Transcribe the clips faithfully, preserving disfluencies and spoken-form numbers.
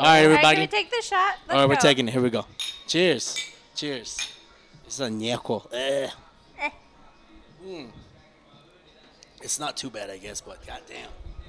All right, everybody. All right, can we take this shot? Let's All right, we're go. taking it. Here we go. Cheers. Cheers. It's a ñeco. Eh. Eh. Mm. It's not too bad, I guess, but goddamn.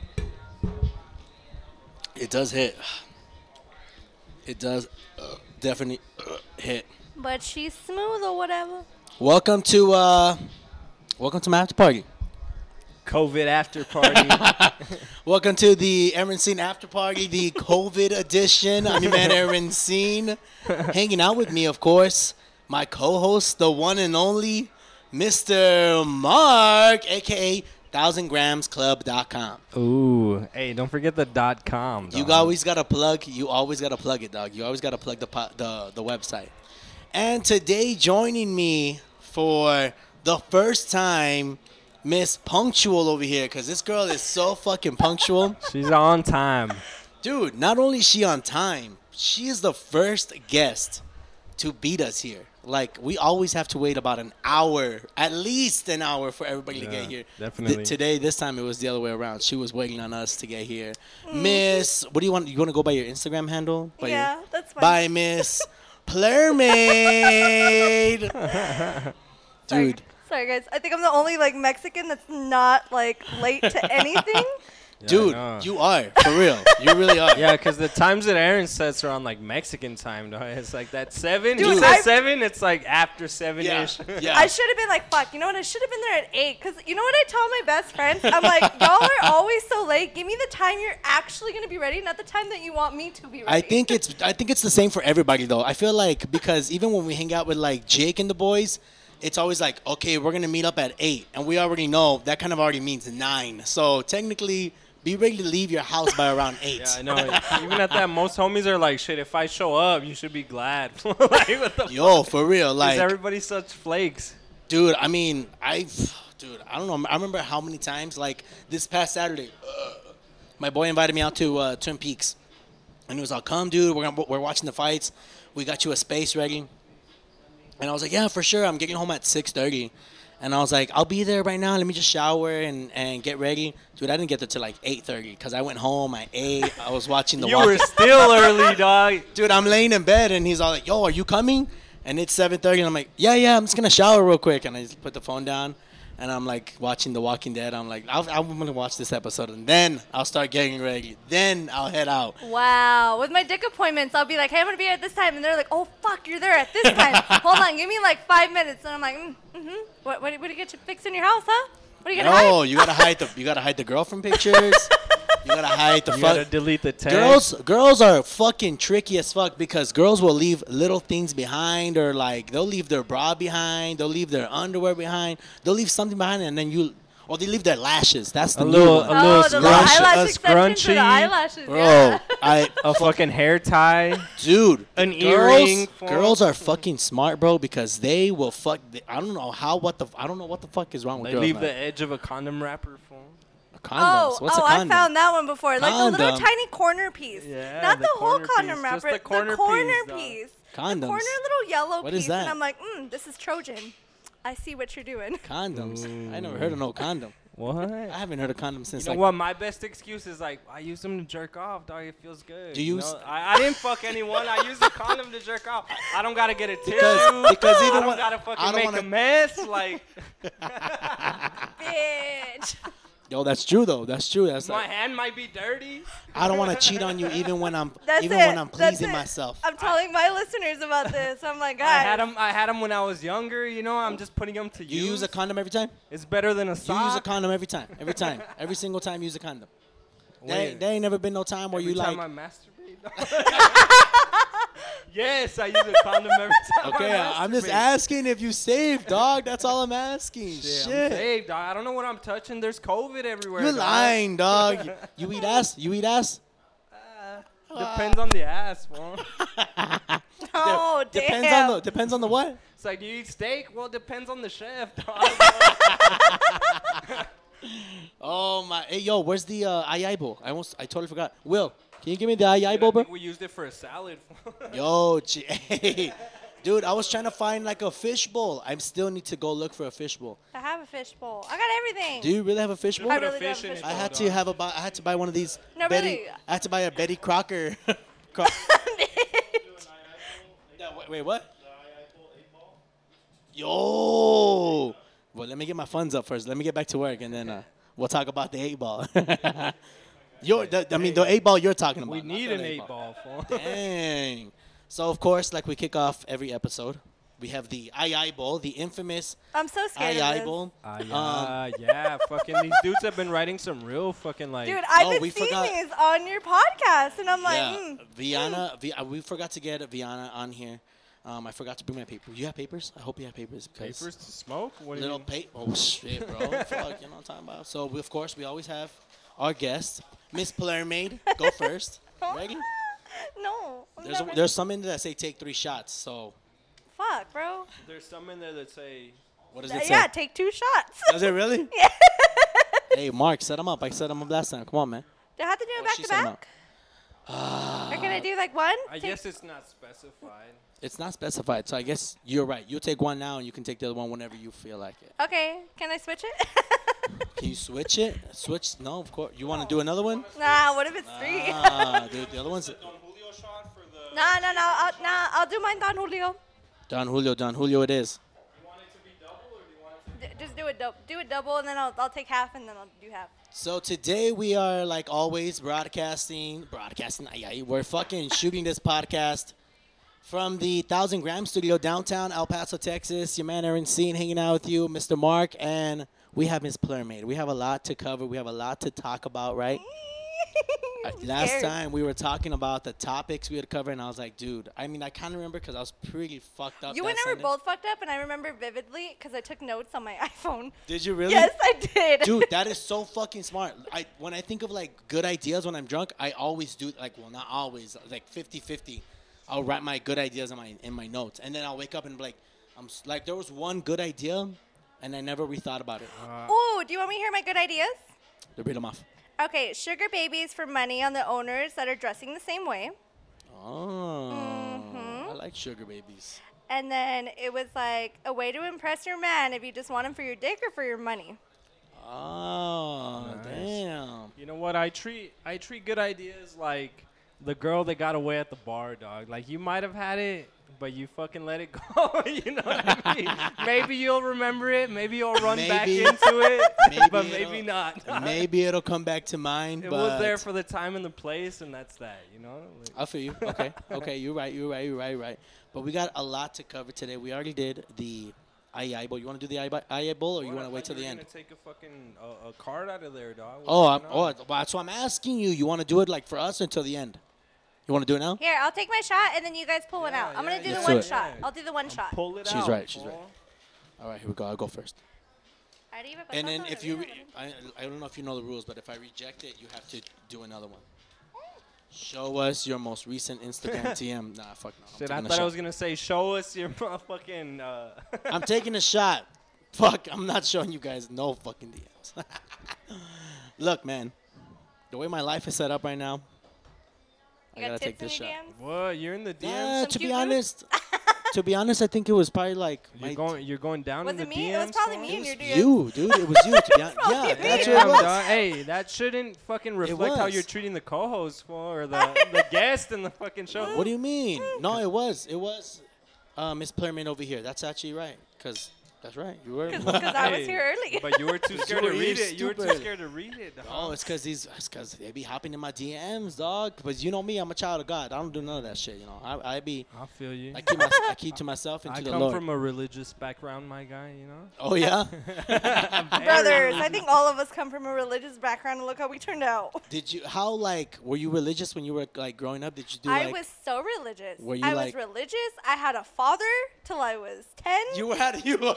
It does hit. It does uh, definitely uh, hit. But she's smooth or whatever. Welcome to uh, welcome to my after party. COVID after party. Welcome to the Aaron Scene after party, the COVID edition. I'm your man Aaron Scene. Hanging out with me, of course, my co-host, the one and only Mister Mark, aka thousand grams club dot com. Ooh, hey, don't forget the dot com. Dog. You always gotta plug. You always gotta plug it, dog. You always gotta plug the po- the the website. And today, joining me for the first time, Miss Punctual over here, because this girl is so fucking punctual. She's on time. Dude, not only is she on time, she is the first guest to beat us here. Like, we always have to wait about an hour, at least an hour for everybody Yeah, to get here. definitely. Th- today, this time, it was the other way around. She was waiting on us to get here. Miss, what do you want? You want to go by your Instagram handle? By Yeah, your, that's fine. By Miss Plurmaid. Sorry. Dude. Sorry, guys. I think I'm the only, like, Mexican that's not, like, late to anything. Yeah, Dude, I know. you are, for real. You really are. Yeah, because the times that Aaron sets are on like Mexican time, though. It's like that seven. Dude, he says I- seven. It's like after seven Yeah. ish. Yeah. I should have been like, fuck, you know what? I should have been there at eight. Because you know what I tell my best friends? I'm like, y'all are always so late. Give me the time you're actually going to be ready, not the time that you want me to be ready. I think it's I think it's the same for everybody though. I feel like because even when we hang out with like Jake and the boys, it's always like, okay, we're gonna meet up at eight, and we already know that kind of already means nine. So technically, be ready to leave your house by around eight. Yeah, I know. Even at that, most homies are like, shit, if I show up, you should be glad. Like, what the Yo, for real, fuck? like, Is everybody such flakes? dude. I mean, I, dude, I don't know. I remember how many times, like this past Saturday, uh, my boy invited me out to uh, Twin Peaks, and he was like, "Come, dude, we're gonna, we're watching the fights. We got you a space ready." And I was like, yeah, for sure. I'm getting home at six thirty. And I was like, I'll be there right now. Let me just shower and, and get ready. Dude, I didn't get there till like eight thirty because I went home. I ate. I was watching the You Walking- were still early, dog. Dude, I'm laying in bed, and he's all like, yo, are you coming? And it's seven thirty, and I'm like, yeah, yeah, I'm just going to shower real quick. And I just put the phone down, and I'm like watching The Walking Dead. I'm like, I'll, I'm going to watch this episode, and then I'll start getting ready. Then I'll head out. Wow. With my dick appointments, I'll be like, hey, I'm going to be here at this time. And they're like, oh, fuck, you're there at this time. Hold on, give me like five minutes. And I'm like, mm, mm-hmm. What, what, what do you get you fixed in your house, huh? What are you going to No, hide? you got to hide the you gotta hide the girlfriend pictures. You got to hide the You gotta fuck. delete the text. Girls, girls are fucking tricky as fuck because girls will leave little things behind, or like they'll leave their bra behind, they'll leave their underwear behind, they'll leave something behind, and then you, or they leave their lashes. That's the A new little- one. a Oh, little the little scrunch- eyelash a extension for the scrunchie. eyelashes. Bro, Yeah. I A fucking hair tie. dude, An girls, earring for- girls are fucking smart, bro, because they will fuck. I don't know how what the I don't know what the fuck is wrong with They girls. leave man. the edge of a condom wrapper for 'em. Condoms. Oh, What's oh a I condom? found that one before. Like the little Condom. tiny corner piece. Yeah, Not the the, whole corner condom piece, wrapper. just the corner corner piece, dog. piece. Condoms. The corner little yellow What piece. is that? And I'm like, mm, this is Trojan. I see what you're doing. Condoms. I never heard of no condom. What? I haven't heard of condoms since You know like. what? My best excuse is like I use them to jerk off, dog. It feels good. Do you know? use- I, I didn't fuck anyone. I use a condom to jerk off. I don't gotta get a tissue. Because- because even I don't when- gotta I fucking don't make wanna- a mess. Like Bitch. Yo, that's true though. That's true. That's my like, hand might be dirty. I don't want to cheat on you even when I'm That's even it. when I'm That's pleasing it. myself. I'm telling my listeners about this. I'm like, I guys. had them. I had them when I was younger. You know, I'm just putting them to You use. use a condom every time? It's better than a You sock. use a condom every time. Every time. Every single time you use a condom. There, Wait. ain't- there ain't never been no time where Every you time like. I masturbate. Yes, I use a condom every time. Okay, I I'm just masturbate. asking if you saved, dog. That's all I'm asking. Shit, Shit. I'm saved, dog. I don't know what I'm touching. There's COVID everywhere. You're dog. lying, dog. You, you eat ass? You eat ass? Depends on the ass, bro. Oh, damn. Depends on the depends on the what? It's like, do you eat steak? Well, it depends on the chef, dog. Oh my! Hey, yo, where's the uh, ayaibo? I almost I totally forgot. Will, can you give me the I ayaibo, bro? think we used it for a salad. Yo, gee, hey, dude, I was trying to find like a fish bowl. I still need to go look for a fish bowl. I have a fish bowl. I got everything. Do you really have a fish bowl? I Put a really do have fish a in fish it, I bowl. had dog. to have a buy, I had to buy one of these. No, Betty, really. I had to buy a Betty Crocker Cro- Yeah, wait, wait, what? Yo. Well, let me get my funds up first. Let me get back to work, and then uh, we'll talk about the eight ball. Your, the, I mean, the eight ball you're talking about. We not need the an eight ball. fool. Dang. So, of course, like we kick off every episode, we have the I I Bowl, the infamous I'm so scared I of I this. Bowl. Ah, Um, yeah, yeah. Fucking these dudes have been writing some real fucking like. Dude, I've No, been we seeing forgot- these on your podcast, and I'm like, Yeah, mm, Viana, Vi- uh, we forgot to get Viana on here. Um, I forgot to bring my papers. You have papers? I hope you have papers. Because Papers to smoke? What do you Little mean? pa- Oh, shit, bro. Fuck, you know what I'm talking about? So, we, of course, we always have our guest, Miss Palermaid. Go first. Ready? no. I'm There's, a, never- there's some in there that say take three shots. So, Fuck, bro. There's some in there that say. what does Uh, it say? yeah, take two shots. Does it really? Yeah. Hey, Mark, set him up. I set him up last time. Come on, man. Do I have to do it Oh, back she to set 'em back? Or can I do like one? I Take- guess it's not specified. It's not specified, so I guess you're right. You take one now, and you can take the other one whenever you feel like it. Okay, can I switch it? Can you switch it? Switch? No, of course. You want to do another one? nah, what if it's three? Ah, dude, the other one's nah, nah, nah, I'll, nah, I'll do mine, Don Julio. Don Julio. Don Julio, it is. D- just do it, dou- do it double, and then I'll, I'll take half, and then I'll do half. So today we are like always broadcasting, broadcasting. Ay, ay, we're fucking shooting this podcast from the Thousand Gram Studio downtown El Paso, Texas. Your man Aaron Scene hanging out with you, Mister Mark, and we have Miss Palermaid. We have a lot to cover. We have a lot to talk about, right? Uh, I'm Last scared. time we were talking about the topics we had covered, and I was like, dude, I mean, I kind of remember because I was pretty fucked up. You that and I were Sunday. both fucked up, and I remember vividly because I took notes on my iPhone. Did you really? Yes, I did. Dude, that is so fucking smart. I when I think of like good ideas when I'm drunk, I always do like well not always, like fifty-fifty. I'll write my good ideas in my in my notes, and then I'll wake up and be like, I'm s- like there was one good idea, and I never rethought about it. Ooh, do you want me to hear my good ideas? To read them off. Okay, sugar babies for money on the owners that are dressing the same way. Oh, Mm-hmm. I like sugar babies. And then it was like a way to impress your man if you just want him for your dick or for your money. Oh, Nice. damn. You know what? I treat I treat good ideas like the girl that got away at the bar, dog. Like you might have had it, but you fucking let it go. You know what I mean? Maybe you'll remember it. Maybe you'll run back Maybe. into it. Maybe but it'll- maybe not. Maybe it'll come back to mind. It but was there for the time and the place, and that's that. You know. Like, I feel you. Okay. Okay. You're right. You're right. You're right. You're right. But we got a lot to cover today. We already did the I I Bowl. You want to do the I I Bowl, or you What? want I to wait thought till the you were end? gonna take a fucking uh, a card out of there, dog. What's Oh, I'm, going oh, on? well, that's what I'm asking you. You want to do it like for us or until the end? You want to do it now? Here, I'll take my shot and then you guys pull one Yeah, out. I'm yeah, gonna do yeah. the Let's one do it. shot. Yeah. I'll do the one shot. Pull it She's out. right, she's fool. right. All right, here we go. I'll go first. Arriba, And then papá, if you, arriba. I, I don't know if you know the rules, but if I reject it, you have to do another one. Show us your most recent Instagram T M. Nah, fuck no. I'm Shit, I taking a thought I shot. was gonna say, show us your motherfucking. Uh, I'm taking a shot. Fuck, I'm not showing you guys no fucking D Ms. Look, man, the way my life is set up right now, I You gotta got take tits this in shot. your D Ms? what? You're in the D Ms. Yeah, Some to be cute boobs? honest, to be honest, I think it was probably like You're my going. You're going down Was in the it me? D Ms. It was probably fool? me It in your was D Ms. you, dude. It was you. To be honest, Probably yeah, me. that's Damn, what it was. dog. Hey, that shouldn't fucking reflect how was. you're treating the co-host for or the the guest in the fucking show. What do you mean? No, it was. It was uh, Miss Playerman over here. That's actually right. Because that's right. You were. Because I was Hey, here early. But you were too You scared were to read here it. You were too stupid. scared to read it. Dog. Oh, it's because these. It's because they be hopping in my D Ms, dog. But you know me, I'm a child of God. I don't do none of that shit. You know, I, I be. I feel you. I keep my, I keep to myself and I to the come Lord. from a religious background, my guy. You know. Oh yeah. Brothers, I think all of us come from a religious background, and look how we turned out. Did you? How like were you religious when you were like growing up? Did you do I like? was so religious. Were you I like- was religious. I had a father till I was ten, You had you.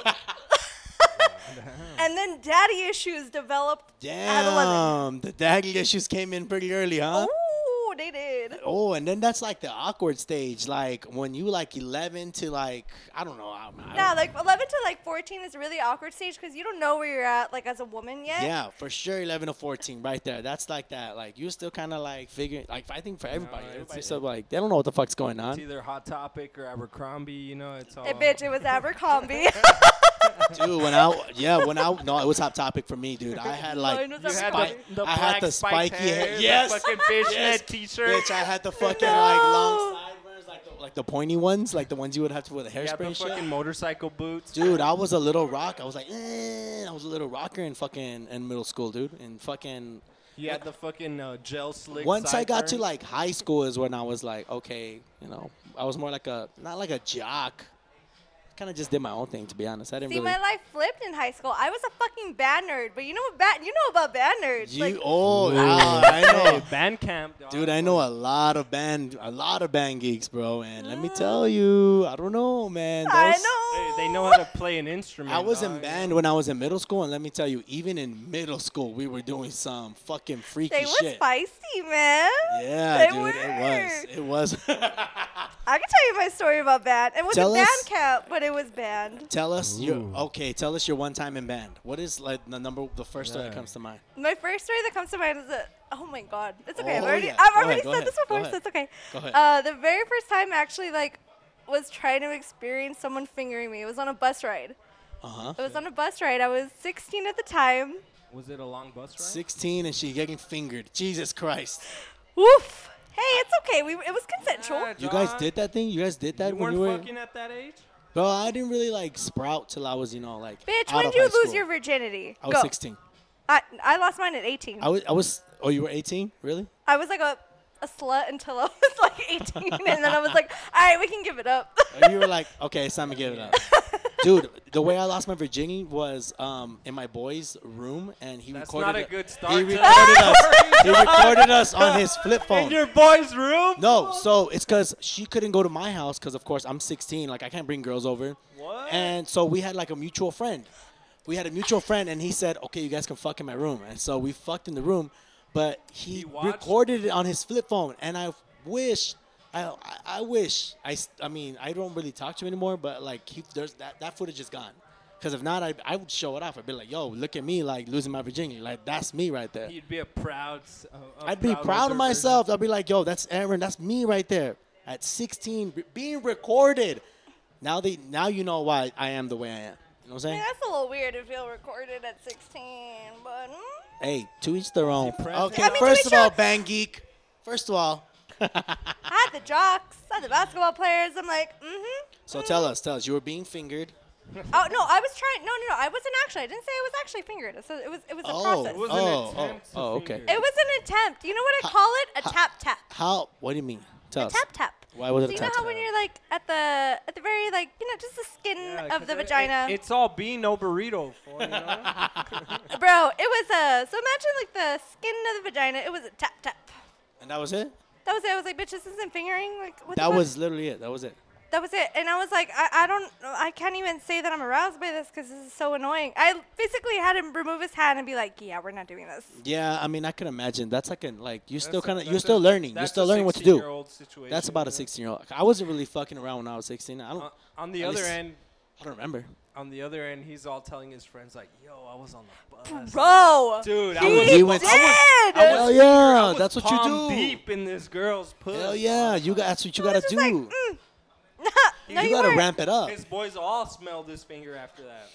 and then daddy issues developed at eleven. Damn, the daddy issues came in pretty early, huh? Ooh, they did. Oh, and then that's like the awkward stage, like when you like eleven to like I don't know. I, I Now, don't- like eleven to like fourteen is a really awkward stage because you don't know where you're at, like as a woman yet. yeah, for sure, eleven to fourteen, right there. That's like that. Like you still kind of like figuring. Like I think for everybody, it's- everybody's still like they don't know what the fuck's going It's on. either Hot Topic or Abercrombie. You know, it's all. Hey, bitch, it was Abercrombie. Dude, when I yeah, when I no, it was Hot Topic for me, dude. I had like Mine was You had spike- the, the I black had the spiked spiky hair. hair, Yes, the fucking fishnet yes. t-shirt. Bitch, I had the fucking No. like long sideburns, like the, like the pointy ones, like the ones you would have to with a You had hairspray the and shit. fucking motorcycle boots. Dude, I was a little rock. I was like, eh, I was a little rocker in fucking in middle school, dude. And fucking You had the fucking uh, gel slick. once I got to sideburns. like high school is when I was like, okay, you know, I was more like a not like a jock. Kind of just did my own thing, to be honest. I didn't See, really. my life flipped in high school. I was a fucking band nerd, but you know what band? You know about band nerds. You like, oh, ah, I know. Hey, band camp, dog. Dude, I know a lot of band, a lot of band geeks, bro. And let me tell you, I don't know, man. I Those- know. They, they know how to play an instrument. I was in dog. band when I was in middle school, and let me tell you, even in middle school, we were doing some fucking freaky They were shit. spicy, man. Yeah, They dude, were. it was. It was. I can tell you my story about band. It wasn't Tell band us. camp, but it was band. Tell us your Ooh. okay. Tell us your one time in band. What is like the number, the first story that Yeah. comes to mind? My first story that comes to mind is that, oh my god, it's okay. I've Oh, already, yeah. I've Go already ahead, go said ahead, this go before, ahead. so it's okay. Go ahead. Uh, the very first time I actually like was trying to experience someone fingering me. It was on a bus ride. Uh huh. It was on a bus ride. I was sixteen at the time. Was it a long bus ride? Sixteen and she getting fingered. Jesus Christ! Woof. Hey, it's okay. We it was consensual. Yeah, You guys dog. did that thing? You guys did that You when weren't you were? fucking at that age? Bro, I didn't really like sprout till I was, you know, like. Bitch, out when of did you high lose school. your virginity? I was Go. sixteen. I I lost mine at eighteen. I was. I was. Oh, you were eighteen? Really? I was like a a slut until I was like eighteen, and then I was like, all right, we can give it up. And you were like, okay, it's time to give it up. Dude, the way I lost my virginity was um, in my boy's room, and he That's recorded. not a it- good start He to recorded the us. He recorded us on his flip phone. In your boy's room? No, so it's because she couldn't go to my house because, of course, I'm sixteen. Like, I can't bring girls over. What? And so we had, like, a mutual friend. We had a mutual friend, and he said, okay, you guys can fuck in my room. And so we fucked in the room, but he, He watched? recorded it on his flip phone. And I wish, I, I, I wish, I, s- I mean, I don't really talk to him anymore, but, like, he, there's that, that footage is gone. Because if not, I, I would show it off. I'd be like, yo, look at me, like, losing my virginity. Like, that's me right there. He'd be a proud. s- Uh, a I'd be proud of observer. myself. I'd be like, yo, that's Aaron. That's me right there. At sixteen, be- being recorded. Now they, now you know why I am the way I am. You know what I'm I saying? mean, that's a little weird to feel recorded at sixteen, but mm. Hey, to each their own. present. Okay, I mean, to first each of all, their- Bang Geek. First of all, I had the jocks, I had the basketball players. I'm like, mm-hmm. so tell us, tell us, you were being fingered. Oh no, I was trying. No, no, no. I wasn't actually. I didn't say I was actually fingered. So it was. It was a Oh. process. It was Oh, an oh, attempt to oh, okay. finger. It was an attempt. You know what I call it? A ha- tap tap. How? What do you mean? Tell A us. tap tap. Why was it So a you know tap how tap? when you're like at the at the very like you know just the skin Yeah, of 'cause the it- vagina, it- it's all bean, no burrito. For, you know? bro. It was a. So imagine like the skin of the vagina. It was a tap tap. And that was it? That was it. I was like, bitch, this isn't fingering. Like what the That fuck? was literally it. That was it. That was it. And I was like, I, I don't, I can't even say that I'm aroused by this because this is so annoying. I basically had him remove his hand and be like, yeah, we're not doing this. Yeah, I mean, I can imagine. That's like an like you're still That's a- kind of you're that's still a- learning. You're that's still a learning what to do. sixteen-year-old situation, That's about a you know? sixteen-year-old. I wasn't really fucking around when I was sixteen. I don't. Uh, on the At other least- end, I don't remember. on the other end, he's all telling his friends like, "Yo, I was on the bus." Bro. Dude, I he was, He went- did. I was- Hell yeah, I was that's what you palm do. deep in this girl's pussy. Hell yeah, you got. That's what you I gotta was just do. like, mm. no, you you gotta weren't. ramp it up. His boys all smelled his finger after that.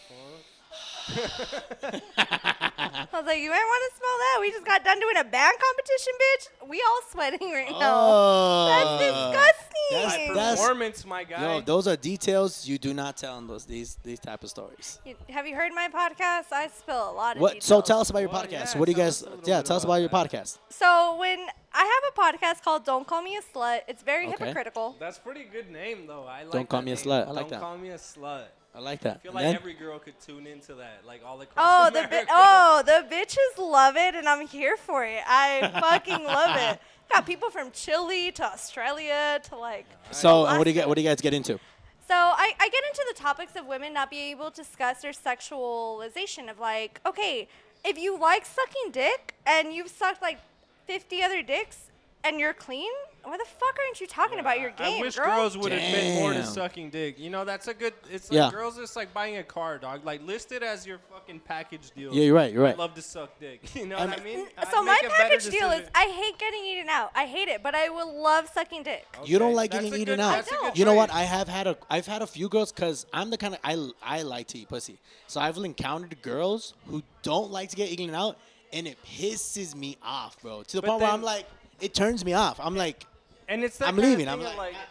I was like, you might want to smell that. We just got done doing a band competition, bitch. We all sweating right now. Oh, That's disgusting. That's, My that's, performance, my guy. yo, those are details you do not tell in those these these type of stories. You- Have you heard my podcast? I spill a lot of What? details. So tell us about your Well, podcast. yeah, what do you tell guys? us a little Yeah, bit tell us about about your that. podcast. So when I have a podcast called Don't Call Me a Slut, it's very Okay. hypocritical. That's a pretty good name, though. I like Don't call that me a name. slut. I like Don't that. call me a slut. I like that. I feel And like then- every girl could tune into that, like all across Oh, the bi- America. oh, the bitches love it, and I'm here for it. I fucking love it. Got people from Chile to Australia to like. so, and what do you Alaska. get? What do you guys get into? So I, I get into the topics of women not being able to discuss their sexualization of like, okay, if you like sucking dick and you've sucked like fifty other dicks and you're clean, Why the fuck aren't you talking about your game, I wish girl? girls would admit more to Damn. sucking dick. You know, that's a good. It's like Yeah. girls. It's like buying a car, dog. Like list it as your fucking package deal. Yeah, you're right. You're I right. love to suck dick. You know I'm- what I mean? So I'd my make a better package deal is decision. I hate getting eaten out. I hate it, but I will love sucking dick. You don't Okay, like that's getting a eaten good- out. that's a good You know what? trait. I have had a I've had a few girls because I'm the kind of I I like to eat pussy. So I've encountered girls who don't like to get eaten out, and it pisses me off, bro. To the But point where then- I'm like, it turns me off. I'm like, And it's that I'm kinda leaving. thing I'm of, like,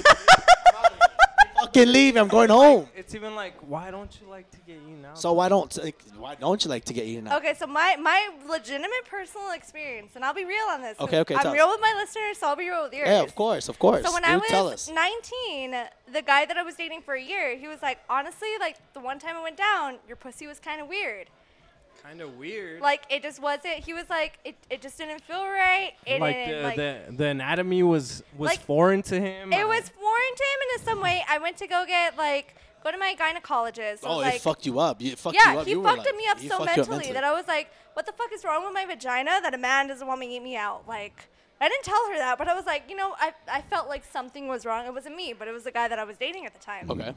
fucking leave. I'm going home. It's even like, why don't you like to get eaten out? So why don't like, why don't you like to get eaten out? Okay, so my, my legitimate personal experience, and I'll be real on this. 'cause Okay, okay, I'm tell real us. with my listeners, so I'll be real with yours. Yeah, of course, of course. So when You I tell was us. nineteen, the guy that I was dating for a year, he was like, honestly, like the one time I went down, your pussy was kind of weird. Kind of weird. Like it just wasn't. He was like, it, it just didn't feel right. It like didn't the, like. the the anatomy was was Like, foreign to him. it was foreign to him in some way. I went to go get like go to my gynecologist. I Oh, was it like, fuck you up. You, it fucked yeah, you up. he You were fucked like, me up he so fucked you mentally, that I was like, what the fuck is wrong with my vagina that a man doesn't want me to eat me out? Like, I didn't tell her that, but I was like, you know, I, I felt like something was wrong. It wasn't me, but it was the guy that I was dating at the time. Okay.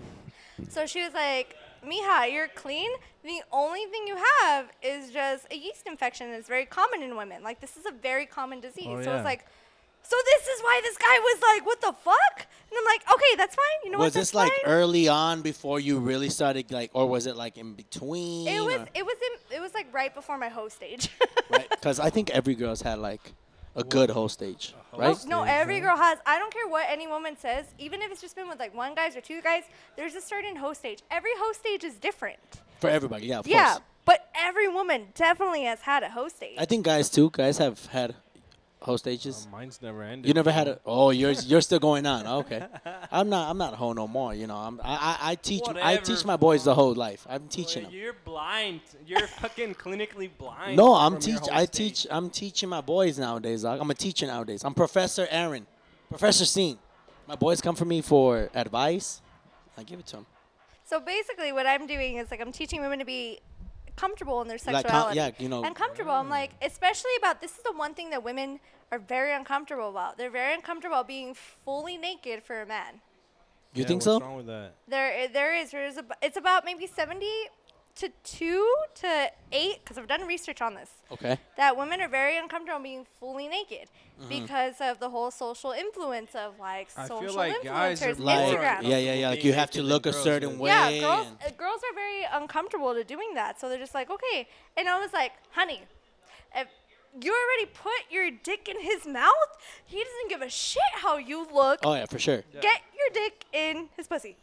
So she was like, Mija, you're clean. The only thing you have is just a yeast infection. It's very common in women. Like, this is a very common disease. Oh, so yeah. it's like, so this is why this guy was like, what the fuck? And I'm like, okay, that's fine. You know what? Was this That's like fine. early on before you really started like, or was it like in between? It was, or- it was, in, it was like right before my hoe stage. right? Because I think every girl's had like a good whole stage, hoe right? stage. No, every huh? girl has. I don't care what any woman says, even if it's just been with like one guys or two guys. There's a certain host stage. Every host stage is different. For everybody, yeah, of Yeah, course. but every woman definitely has had a host stage. I think guys too. Guys have had whole stages. Oh, mine's never ended. You never had a. Oh, you're you're still going on. Okay, I'm not. I'm not a hoe no more. You know, I'm. I I, I teach. I Whatever, teach my boys the fool. whole life. I'm teaching Boy, them. You're blind. You're fucking clinically blind. No, I'm from your teach. whole I stage. teach. I'm teaching my boys nowadays. Dog. I'm a teacher nowadays. I'm Professor Aaron, Professor Steen. My boys come for me for advice. I give it to them. So basically, what I'm doing is like I'm teaching women to be comfortable in their Like, sexuality. com- yeah, you know. And comfortable. I'm like, especially about this is the one thing that women are very uncomfortable about. They're very uncomfortable being fully naked for a man. You Yeah, think what's so? wrong with that? There, there is. There's a, it's about maybe seventy to two to eight, because I've done research on this. Okay. That women are very uncomfortable being fully naked Mm-hmm. because of the whole social influence of like I feel social like guys are influencers, more Like, Instagram. yeah, yeah, yeah. Like you have to Being look a naked than certain girls, way. Yeah, girls, and- uh, girls are very uncomfortable to doing that, so they're just like, okay. And I was like, honey, if you already put your dick in his mouth, he doesn't give a shit how you look. Oh yeah, for sure. Get your dick in his pussy.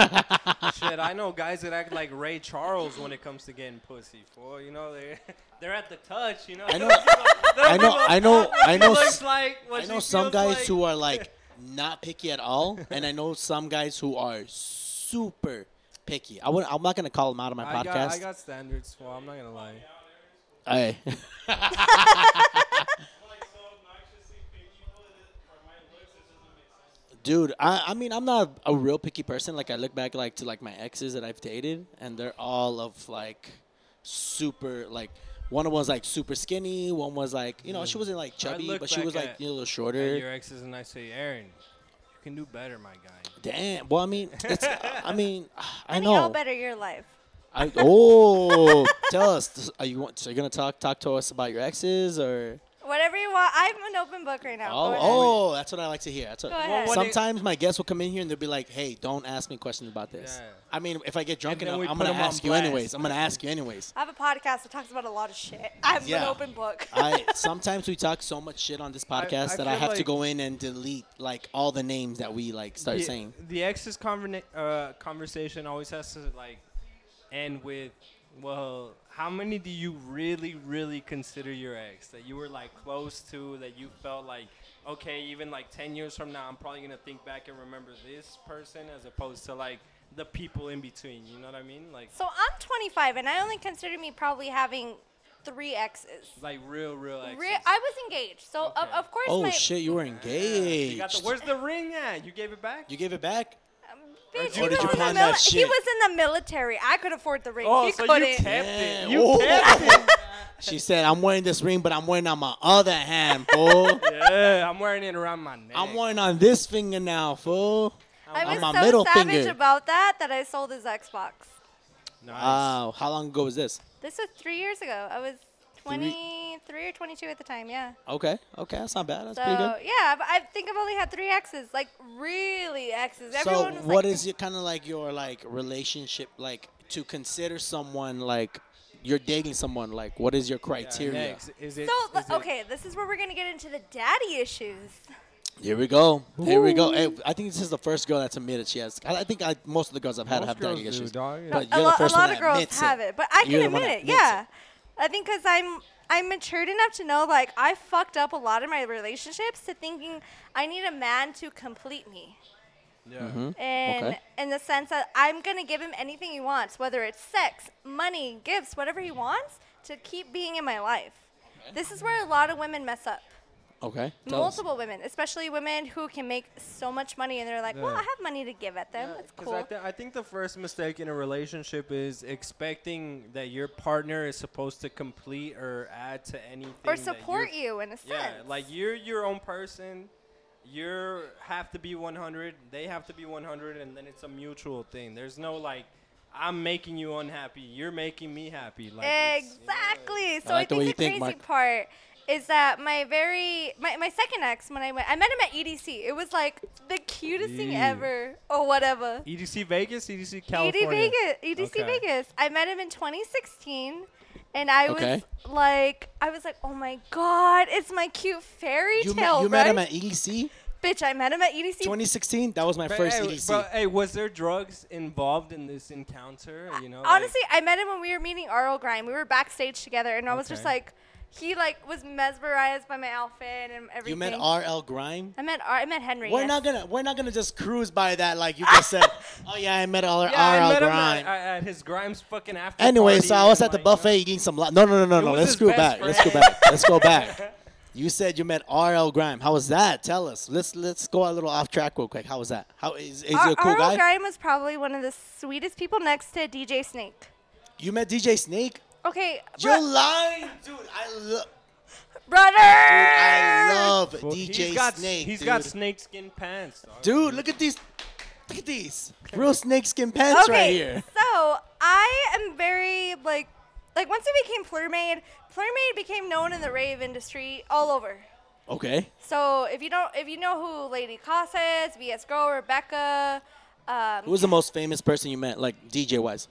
Shit, I know guys that act like Ray Charles when it comes to getting pussy. Fool, you know they they're at the touch. You know. I know. I know. I know. I know. Looks s- like what I she know some feels guys like. who are like not picky at all, and I know some guys who are super picky. I would. I'm not gonna call them out on my I got, podcast. I got standards. Well, I'm not gonna lie. Hey. Dude, I, I mean, I'm not a real picky person. Like, I look back, like, to, like, my exes that I've dated, and they're all of, like, super, like, one was, like, super skinny. One was, like, you know, she wasn't, like, chubby, look but she back was, like, at- you know, a little At shorter. your exes and I say, Aaron, you can do better, my guy. Damn. Well, I mean, it's, I mean, I Honey, I'll know. better your life. I, oh, tell us. Are you, want- so you're going to talk talk to us about your exes, or? Whatever you want. I'm an open book right now. Go Oh, ahead. oh, that's what I like to hear. That's what, Go ahead. Well, when it- sometimes my guests will come in here and they'll be like, "Hey, don't ask me questions about this." Yeah. I mean, if I get drunk And then enough, we I'm put gonna 'em on ask you blast. anyways. I'm gonna ask you anyways. I have a podcast that talks about a lot of shit. I'm Yeah. an open book. I sometimes we talk so much shit on this I- podcast I that I feel have to like- go in and delete like all the names that we like start the, saying. The exes converna- uh, conversation always has to like end with, well, how many do you really, really consider your ex that you were like close to, that you felt like, okay, even like ten years from now, I'm probably gonna think back and remember this person as opposed to like the people in between. You know what I mean? Like, So I'm twenty-five, and I only consider me probably having three exes. like real, real exes. Re- I was engaged, so of, Okay. of course Oh my shit, you were You engaged. got the, where's the ring at? You gave it back? You gave it back? um, Or bitch, did he you was in the pawn mil- that He shit? was in the military. I could afford the ring. Oh, he so couldn't. you kept Damn. it. You Oh. kept it. She said, "I'm wearing this ring, but I'm wearing it on my other hand, fool. Yeah, I'm wearing it around my neck. I'm wearing on this finger now, fool. I on was my so middle savage finger." about that that I sold his Xbox. Nice. Wow, how long ago was this? This was three years ago. I was twenty-three or twenty-two at the time. Yeah. Okay, okay, that's not bad. That's So pretty good. yeah, but I think I've only had three exes, like really exes. So, Everyone was what like, is your kind of like your like relationship like to consider someone like you're dating someone? Like, what is your Yeah, criteria? next, is it, So is it- okay, this is where we're gonna get into the daddy issues. Here we go. Here we go. Hey, I think this is the first girl that's admitted she has. I I think I, most of the girls I've had Most have girls daddy do, issues. dog, yeah. But a, you're lo- the first a lot one of that girls admits have it. it, but I You're can the one admit that it. admits Yeah, I think because I'm I'm matured enough to know like I fucked up a lot of my relationships to thinking I need a man to complete me. Yeah. Mhm. And Okay. in the sense that I'm gonna give him anything he wants, whether it's sex, money, gifts, whatever he wants, to keep being in my life. This is where a lot of women mess up. Okay. Tell us. Multiple women, especially women who can make so much money, and they're like, "Well, Yeah. I have money to give at them. That's 'Cause cool." I, th- I think the first mistake in a relationship is expecting that your partner is supposed to complete or add to anything. or that support you're- you in a sense. Yeah, like you're your own person. You have to be one hundred. They have to be one hundred, and then it's a mutual thing. There's no like, I'm making you unhappy. You're making me happy. Like it's- Exactly. So I I, like the think way the you think, crazy Mark. part is that my very my, my second ex, when I went, I met him at E D C. It was like the cutest thing Yeah. ever, or whatever. E D C Vegas, E D C E D California. Vegas, E D C Okay. Vegas. I met him in twenty sixteen, and I Okay. was like, I was like, oh my god, it's my cute fairy You, tale, met, you right? met him at E D C Bitch, I met him at E D C. twenty sixteen. That was my But, first hey, E D C. but hey, was there drugs involved in this encounter? You know, like- Honestly, I met him when we were meeting Arl Grime. We were backstage together, and I was just Okay. like, he like was mesmerized by my outfit and everything. You met R L Grime. I met R- I met Henry. We're yes. not gonna we're not gonna just cruise by that like you just said. Oh yeah, I met R yeah, I L met him Grime. at, at his Grimes fucking after. Anyway, party so I was and, at the like, buffet eating some. Lo- no, no, no, no, It no. was Let's his go best back. Let's go friend. back. Let's go back. You said you met R L Grime. How was that? Tell us. Let's let's go a little off track real quick. How was that? How is, is Ar- he a cool Arl guy? Grime was probably one of the sweetest people next to D J Snake. You met D J Snake? Okay, You're bro- lying, dude. I love. brother. I love Well, D J he's got, Snake. He's dude. got snakeskin pants. Dog. Dude, look at these. Look at these. Real snakeskin pants Okay, right here. so I am very like, like once it became Plurmaid, Plurmaid became known in the rave industry all over. Okay. So if you don't, if you know who Lady Casa is, V S Go, Rebecca, um, Who was the most famous person you met, like D J wise?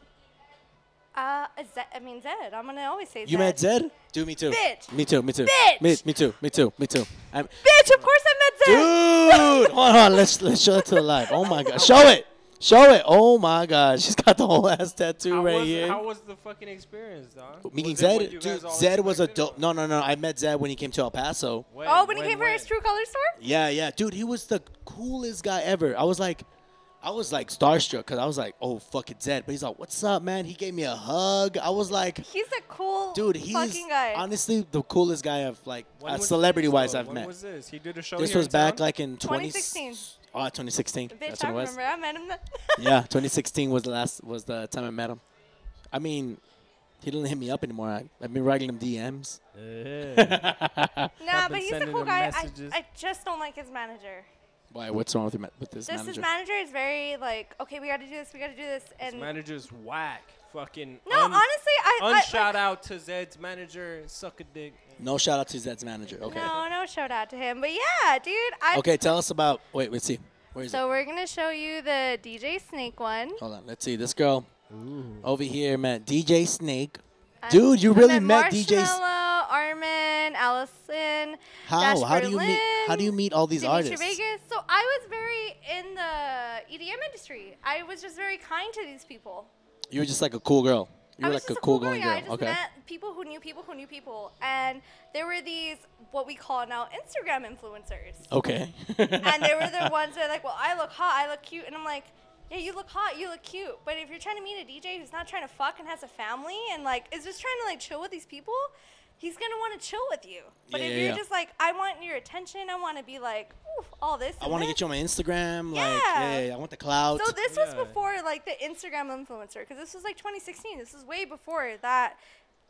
uh, Zed, I mean Zed. I'm gonna always say You Zed. met Zed? Dude, me too. Bitch. Me too. Me too. Bitch. Me, me too. Me too. Me too. I'm, Bitch, of course I met Zed. dude, hold on. Let's let's show it to the live. Oh my god, show it. Show it. Oh my god, she's got the whole ass tattoo How right was, here. How was the fucking experience, dog? Meeting Was it what Zed, you dude. guys all Zed was a expected, dope. No, no, no. I met Zed when he came to El Paso. or- Oh, when he when, came for his when? True Color store. Yeah, yeah, dude. He was the coolest guy ever. I was like, I was like starstruck because I was like, oh fuck it, Zed. But he's like, what's up, man? He gave me a hug. I was like, He's a cool dude, he's fucking guy. honestly the coolest guy I've like, When uh, was celebrity this, wise though? I've when met. was this? He did a show This here was in back town? like in twenty twenty sixteen. Oh, twenty sixteen. Bitch, That's I when it was. remember. I met him. Then. Yeah, twenty sixteen was the last was the time I met him. I mean, he didn't hit me up anymore. I, I've been writing him D Ms. Yeah. Nah, I've but been he's a sending cool him guy. I, messages. I just don't like his manager. Why? What's wrong with him with this Just manager? his manager is very like, okay, we got to do this, we got to do this, His and manager's whack. Fucking. no, un- honestly, I, I Unshout like, out to Zed's manager. Suck a dick. No shout out to Zed's manager. Okay. No, no shout out to him, but yeah, dude. I, Okay, tell us about. Wait, let's see. Where is it? So we're gonna show you the D J Snake one. Hold on. Let's see. This girl Ooh. over here met D J Snake. I- Dude, you I really met D J. Marshmello, Armin, Allison. How? Dash How do you meet? How do you Berlin, meet all these Dimitri artists? Vegas. So I was very in the E D M industry. I was just very kind to these people. You were just like a cool girl. You I were was like just a cool girl. going Yeah, girl. I just Okay. met people who knew people who knew people, and there were these what we call now Instagram influencers. Okay. And they were the ones that are like, well, I look hot, I look cute, and I'm like, yeah, you look hot, you look cute, but if you're trying to meet a D J who's not trying to fuck and has a family and like is just trying to like chill with these people, he's gonna want to chill with you. But Yeah, if yeah, you're yeah. just like, I want your attention, I want to be like, oof, all this. I and want to this. get you on my Instagram. Like, Yeah. yeah, yeah, I want the clout. So this was Yeah. before like the Instagram influencer, because this was like twenty sixteen. This was way before that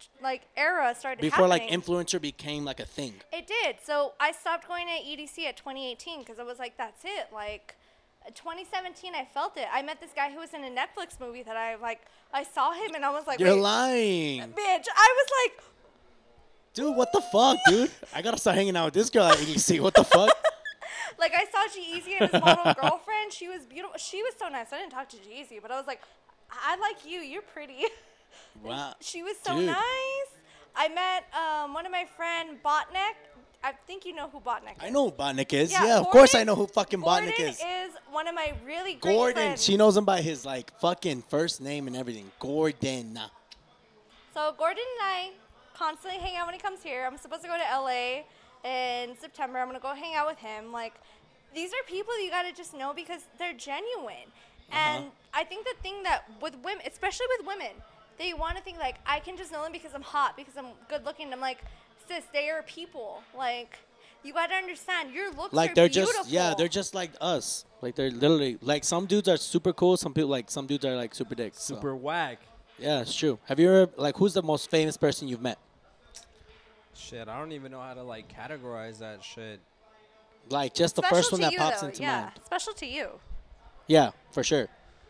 like era started Before like happening. influencer became like a thing. It did. So I stopped going to E D C at twenty eighteen because I was like, that's it. Like, uh, twenty seventeen, I felt it. I met this guy who was in a Netflix movie that I like. I saw him and I was like, You're wait, lying. bitch. I was like, Dude, what the fuck, dude? I gotta start hanging out with this girl at E D C. What the fuck? like I saw G-Eazy and his model girlfriend. She was beautiful. She was so nice. I didn't talk to G-Eazy, but I was like, I like you. You're pretty. Wow. She was so Dude. nice. I met um, one of my friend Botnek. I think you know who Botnek is. I know who Botnik is. Yeah, Yeah, of course I Gordon- know who fucking Gordon Botnik is. is one of my really great Gordon. friends. She knows him by his like fucking first name and everything. Gordon. So Gordon and I constantly hang out when he comes here. I'm supposed to go to L A in September. I'm gonna go hang out with him. Like, these are people you gotta just know because they're genuine. And I think the thing that with women, especially with women, they want to think like I can just know them because I'm hot, because I'm good looking. I'm like, sis, they are people. Like, you gotta understand your looks Like are they're beautiful. just yeah, they're just like us. Like they're literally like some dudes are super cool. Some people like some dudes are like super dicks. so. Super whack. Yeah, it's true. Have you ever like who's the most famous person you've met? Shit, I don't even know how to like categorize that shit. Like just the Special first one to that you, pops though. into yeah. mind. Special to you. Yeah, for sure.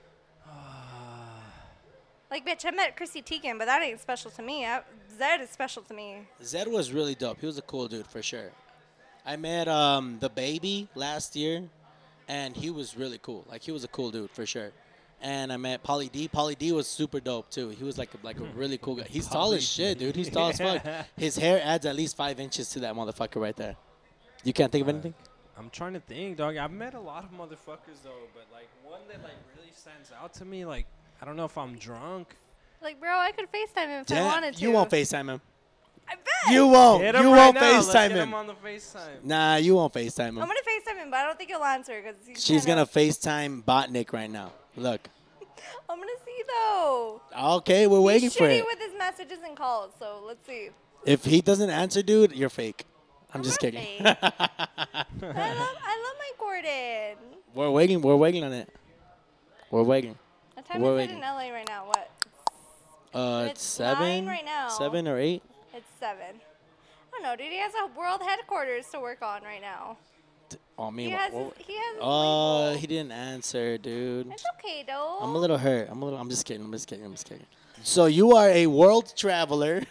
Like, bitch, I met Chrissy Teigen, but that ain't special to me. I, Zed is special to me. Zed was really dope. He was a cool dude for sure. I met um the baby last year, and he was really cool. Like he was a cool dude for sure. And I met Pauly D. Pauly D was super dope too. He was like a, like a really cool guy. He's tall as shit, dude. He's tall as fuck. His hair adds at least five inches to that motherfucker right there. You can't think of anything? I'm trying to think, dog. I've met a lot of motherfuckers though, but like one that like really stands out to me, like I don't know if I'm drunk. Like, bro, I could FaceTime him if I Damn, wanted to. you won't FaceTime him. I bet. You won't. Hit him You right won't now. Let's FaceTime get him. him on the FaceTime. Nah, you won't FaceTime I'm him. gonna FaceTime him, but I don't think he'll answer because he's. She's kinda- gonna FaceTime Botnik right now. Look. I'm gonna see though. Okay, we're waiting he's for shitty it. with his messages and calls, so let's see. If he doesn't answer, dude, you're fake. I'm, I'm just not kidding. fake. I love, I love my Gordon. We're waiting. We're waiting on it. We're waiting. What time We're is it waiting. in L A right now? What? Uh, It's seven. nine right now. Seven or eight. It's seven. I don't know, dude. He has a world headquarters to work on right now. Oh, I mean, He what- has. what- His, he has. his oh, label. he didn't answer, dude. It's okay though. I'm a little hurt. I'm a little. I'm just kidding. I'm just kidding. I'm just kidding. So you are a world traveler.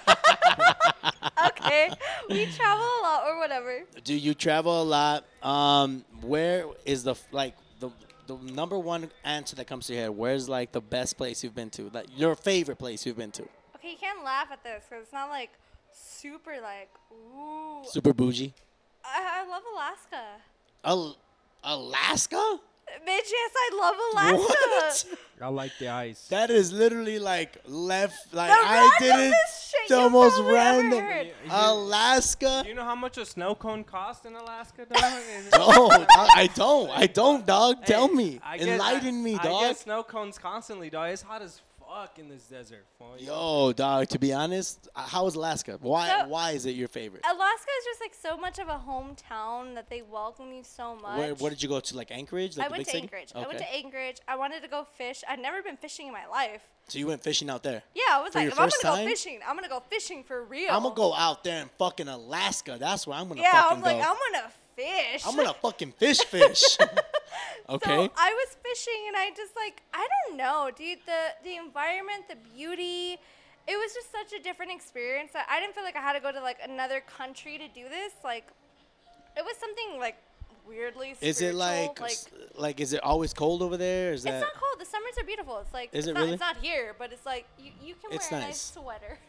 Okay. We travel a lot or whatever. Do you travel a lot? Um, where is the f- like the the number one answer that comes to your head? Where's like the best place you've been to? Like your favorite place you've been to? Okay, you can't laugh at this because it's not like super like ooh. Super bougie. I, I love Alaska. Al- Alaska? Bitch, yes, I love Alaska. What? I like the ice. That is literally like left. Like The I did it. randomest shit The you've most probably ever random. heard. Alaska. Do you know how much a snow cone costs in Alaska, dog? Is it- Don't. I don't. I don't, dog. Tell Hey, me. I get- Enlighten I- me, I dog. get snow cones constantly, dog. It's hot as fuck in this desert. fool. Yo, dog. To be honest, uh, how is Alaska? Why? So- why is it your favorite? Alaska is just like so much of a hometown that they welcome you so much. Where, where did you go to? Like Anchorage? Like I the went big to city? Anchorage. Okay. I went to Anchorage. I wanted to go fish. I'd never been fishing in my life. So you went fishing out there? Yeah, I was For like, your if I'm first gonna time? go fishing, I'm gonna go fishing for real. I'm gonna go out there in fucking Alaska. That's where I'm gonna Yeah, fucking I'm like, go. I'm gonna fish. I'm gonna fucking fish fish. Okay. So I was fishing and I just like I don't know, dude. The the environment, the beauty, it was just such a different experience. I, I didn't feel like I had to go to like another country to do this. Like, it was something like weirdly. Is it spiritual, like, like? s- like is it always cold over there? Is It's that not cold. The summers are beautiful. It's like Is it's it not, really? It's not here, but it's like you, you can It's wear a nice. nice sweater.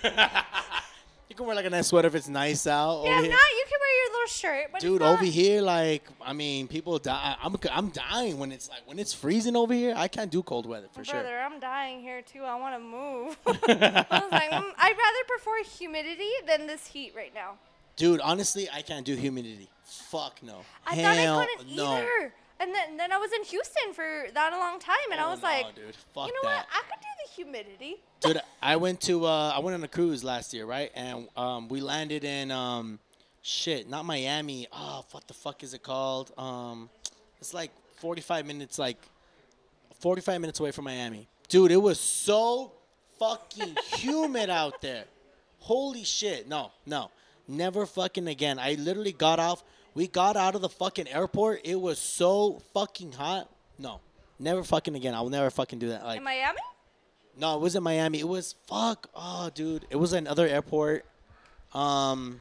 you can wear like a nice sweater if it's nice out. yeah, over if here. not, you can wear your little shirt. But Dude, it's not, over here, like, I mean, people die. I'm, I'm dying when it's like when it's freezing over here. I can't do cold weather for Brother, sure. I'm dying here too. I want to move. I was like, mm, I'd rather prefer humidity than this heat right now. Dude, honestly, I can't do humidity. Fuck no. I Hell thought I couldn't no. either. And then, then I was in Houston for that a long time, and Oh, I was no, like, dude, fuck you know that. what? I could do the humidity. Dude, I went to uh, I went on a cruise last year, right? And um, we landed in um, shit, not Miami. Oh, what the fuck is it called? Um, it's like forty-five minutes, like forty-five minutes away from Miami. Dude, it was so fucking humid out there. Holy shit. No, no. Never fucking again. I literally got off. We got out of the fucking airport. It was so fucking hot. No. Never fucking again. I will never fucking do that. Like, In Miami? no, it wasn't Miami. It was fuck. Oh, dude. It was another airport. Um,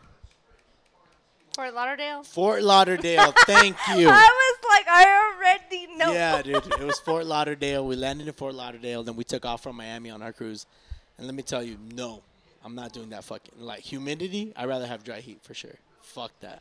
Fort Lauderdale? Fort Lauderdale. Thank you. I was like, I already know. Yeah, dude. It was Fort Lauderdale. We landed in Fort Lauderdale. Then we took off from Miami on our cruise. And let me tell you, no, I'm not doing that fucking. Like, humidity, I'd rather have dry heat for sure. Fuck that.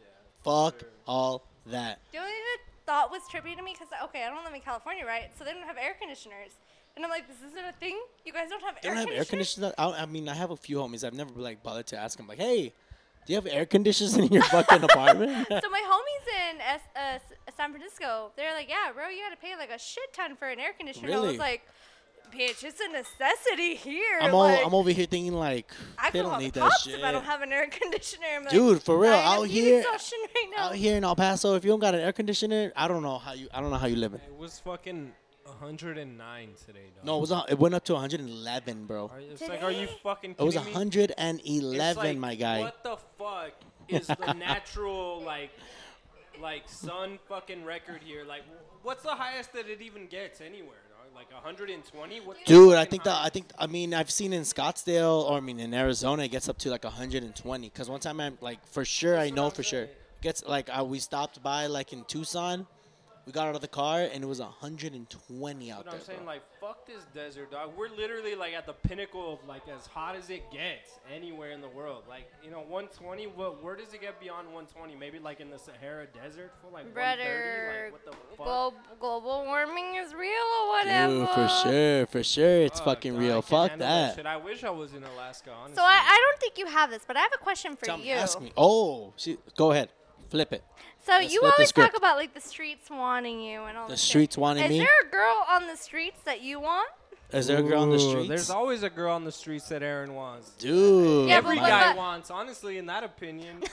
Fuck all that. The only thing that thought was trippy to me, because, okay, I don't live in California, right? So they don't have air conditioners. And I'm like, this isn't a thing? You guys don't have They air don't have air conditioners? conditioners. I, I mean, I have a few homies. I've never like bothered to ask them, like, hey, do you have air conditioners in your fucking apartment? So my homies in S- uh, S- San Francisco, they're like, yeah, bro, you got to pay like a shit ton for an air conditioner. I Really? was like, bitch, it's a necessity here. I'm, all, like, I'm over here thinking, like, I they could don't call need the that cops shit. if I don't have an air conditioner. I'm like, Dude, for real, dying out of heat here, exhaustion right now. out here in El Paso, if you don't got an air conditioner, I don't know how you, I don't know how you live it. It was fucking one hundred nine today, dog. No, it was a, it went up to one hundred eleven, bro. Are you, it's like, are you fucking It kidding was me? one hundred It's eleven, like, my guy. What the fuck is the natural like, like sun fucking record here? Like, what's the highest that it even gets anywhere, dog? Like one hundred twenty? What the Dude, I fucking think that I highest? think I mean I've seen in Scottsdale or I mean in Arizona it gets up to like one hundred twenty. Cause one time I'm like for sure I what know I'm for sure saying. gets like uh, we stopped by like in Tucson, we got out of the car and it was one hundred twenty out But there. I'm saying, bro. like, fuck this desert, dog. We're literally, like, at the pinnacle of, like, as hot as it gets anywhere in the world. Like, you know, one twenty, what, where does it get beyond one twenty? Maybe, like, in the Sahara Desert for, like, one thirty? Brother, Like, what the fuck? glo- global warming is real or whatever. Dude, for sure, for sure, it's Fuck, fucking dog, I real. can't Fuck handle that. shit. I wish I was in Alaska, honestly. So I, I don't think you have this, but I have a question for Tell me, you. ask me. Oh, she, go ahead, flip it. So Let's you flip the always talk script. about like the streets wanting you and all The this shit. streets wanting Is me? there a girl on the streets that you want? Is there a girl on the Ooh, streets? There's always a girl on the streets that Aaron wants. Dude, Yeah, Every but- my- guy but- wants, honestly, in that opinion.